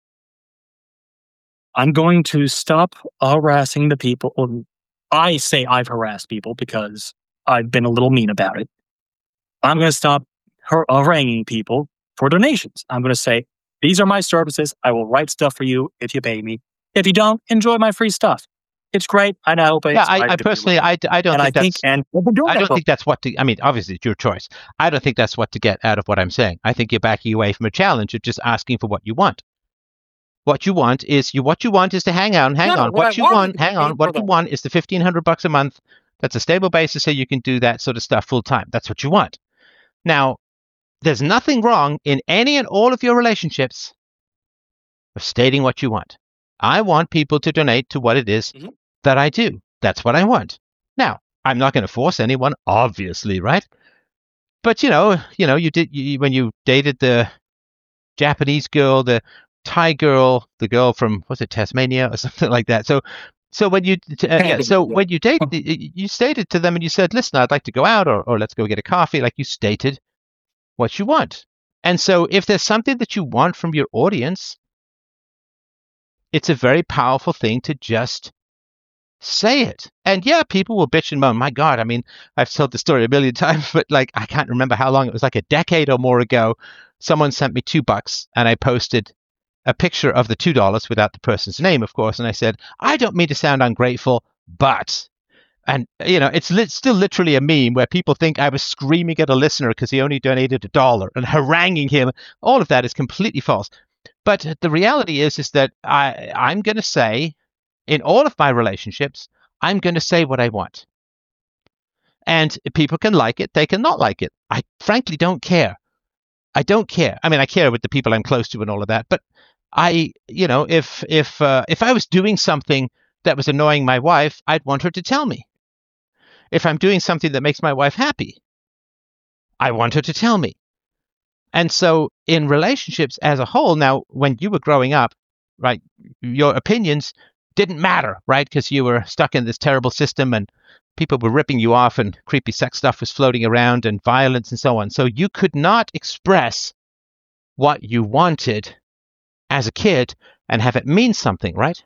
I'm going to stop harassing the people. I say I've harassed people because I've been a little mean about it. I'm going to stop haranguing people for donations. I'm going to say, these are my services. I will write stuff for you if you pay me. If you don't, enjoy my free stuff. It's great. I hope it's. Yeah, I personally, I don't think that's what to. I mean, obviously, it's your choice. I don't think that's what to get out of what I'm saying. I think you're backing away from a challenge. You're just asking for what you want. What you want is to hang on. What you want is the $1,500 a month. That's a stable basis, so you can do that sort of stuff full time. That's what you want. Now, there's nothing wrong in any and all of your relationships of stating what you want. I want people to donate to what it is that I do. That's what I want. Now, I'm not going to force anyone, obviously, right? But you when you dated the Japanese girl, the Thai girl, the girl from Tasmania or something like that. So when you when you dated, you stated to them and you said, "Listen, I'd like to go out, or let's go get a coffee." Like, you stated what you want. And so if there's something that you want from your audience, it's a very powerful thing to just say it. And yeah, people will bitch and moan. My God, I mean, I've told the story a million times, but like, I can't remember how long. It was like a decade or more ago. Someone sent me $2 and I posted a picture of the $2 without the person's name, of course. And I said, I don't mean to sound ungrateful, but, and it's still literally a meme where people think I was screaming at a listener because he only donated $1 and haranguing him. All of that is completely false. But the reality is that I'm going to say, in all of my relationships, I'm going to say what I want. And people can like it, they can not like it. I frankly don't care. I don't care. I mean, I care with the people I'm close to and all of that, but if I was doing something that was annoying my wife, I'd want her to tell me. If I'm doing something that makes my wife happy, I want her to tell me. And so in relationships as a whole, now, when you were growing up, right, your opinions didn't matter, right? Because you were stuck in this terrible system and people were ripping you off and creepy sex stuff was floating around and violence and so on. So you could not express what you wanted as a kid and have it mean something, right?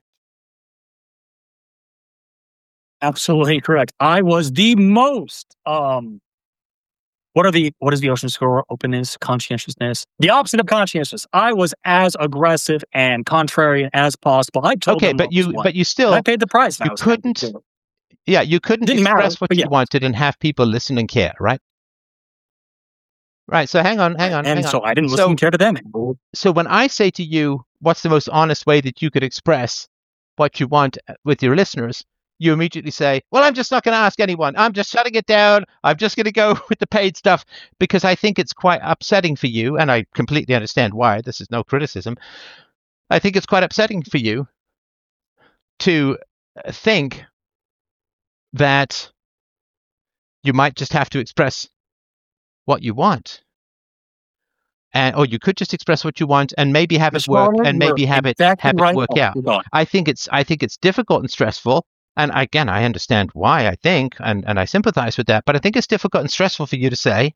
Absolutely correct. I was the most what is the ocean score? Openness, conscientiousness. The opposite of conscientious. I was as aggressive and contrarian as possible. I told them but you still, I paid the price. You couldn't express what you wanted and have people listen and care, right? Right. So hang on. So I didn't listen and care to them. So when I say to you, what's the most honest way that you could express what you want with your listeners, you immediately say, well, I'm just not going to ask anyone. I'm just shutting it down. I'm just going to go with the paid stuff, because I think it's quite upsetting for you. And I completely understand why. This is no criticism. I think it's quite upsetting for you to think that you might just have to express what you want, or you could just express what you want and maybe have it work, and maybe have it work out. I think it's difficult and stressful, and again, I understand why. I think, and I sympathize with that, but I think it's difficult and stressful for you to say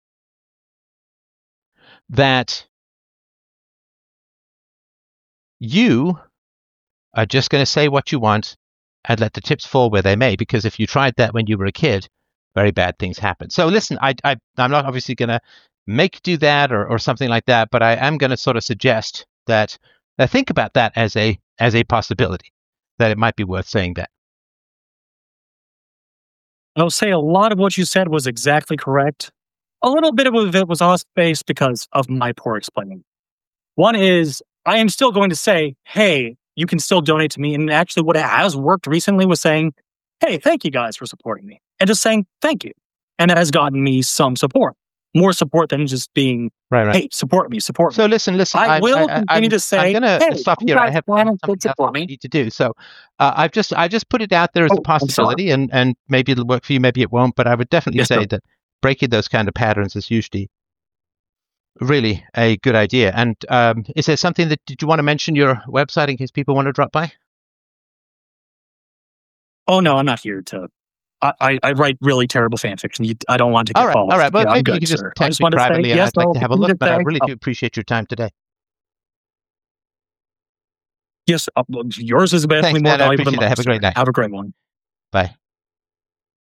that you are just going to say what you want and let the chips fall where they may, because if you tried that when you were a kid, very bad things happen. So listen, I'm not obviously going to make do that or something like that, but I am going to sort of suggest that think about that as a possibility, that it might be worth saying that. I'll say a lot of what you said was exactly correct. A little bit of it was off base because of my poor explaining. One is, I am still going to say, hey, you can still donate to me. And actually what has worked recently was saying, hey, thank you guys for supporting me. And just saying thank you. And that has gotten me some support. More support than just being, hey, support me. So listen. I will continue to say, I'm going to stop here. I have something else I need to do. So I just put it out there as a possibility, and maybe it'll work for you, maybe it won't. But I would definitely say that breaking those kind of patterns is usually really a good idea. And is there something did you want to mention your website in case people want to drop by? Oh, no, I'm not here to. I write really terrible fan fiction. I don't want to get followed. All right. Well, maybe you can just text me privately, and I'd like to have a look. But I really do appreciate your time today. Yes, yours is definitely more valuable than mine. Have a great night. Have a great one. Bye.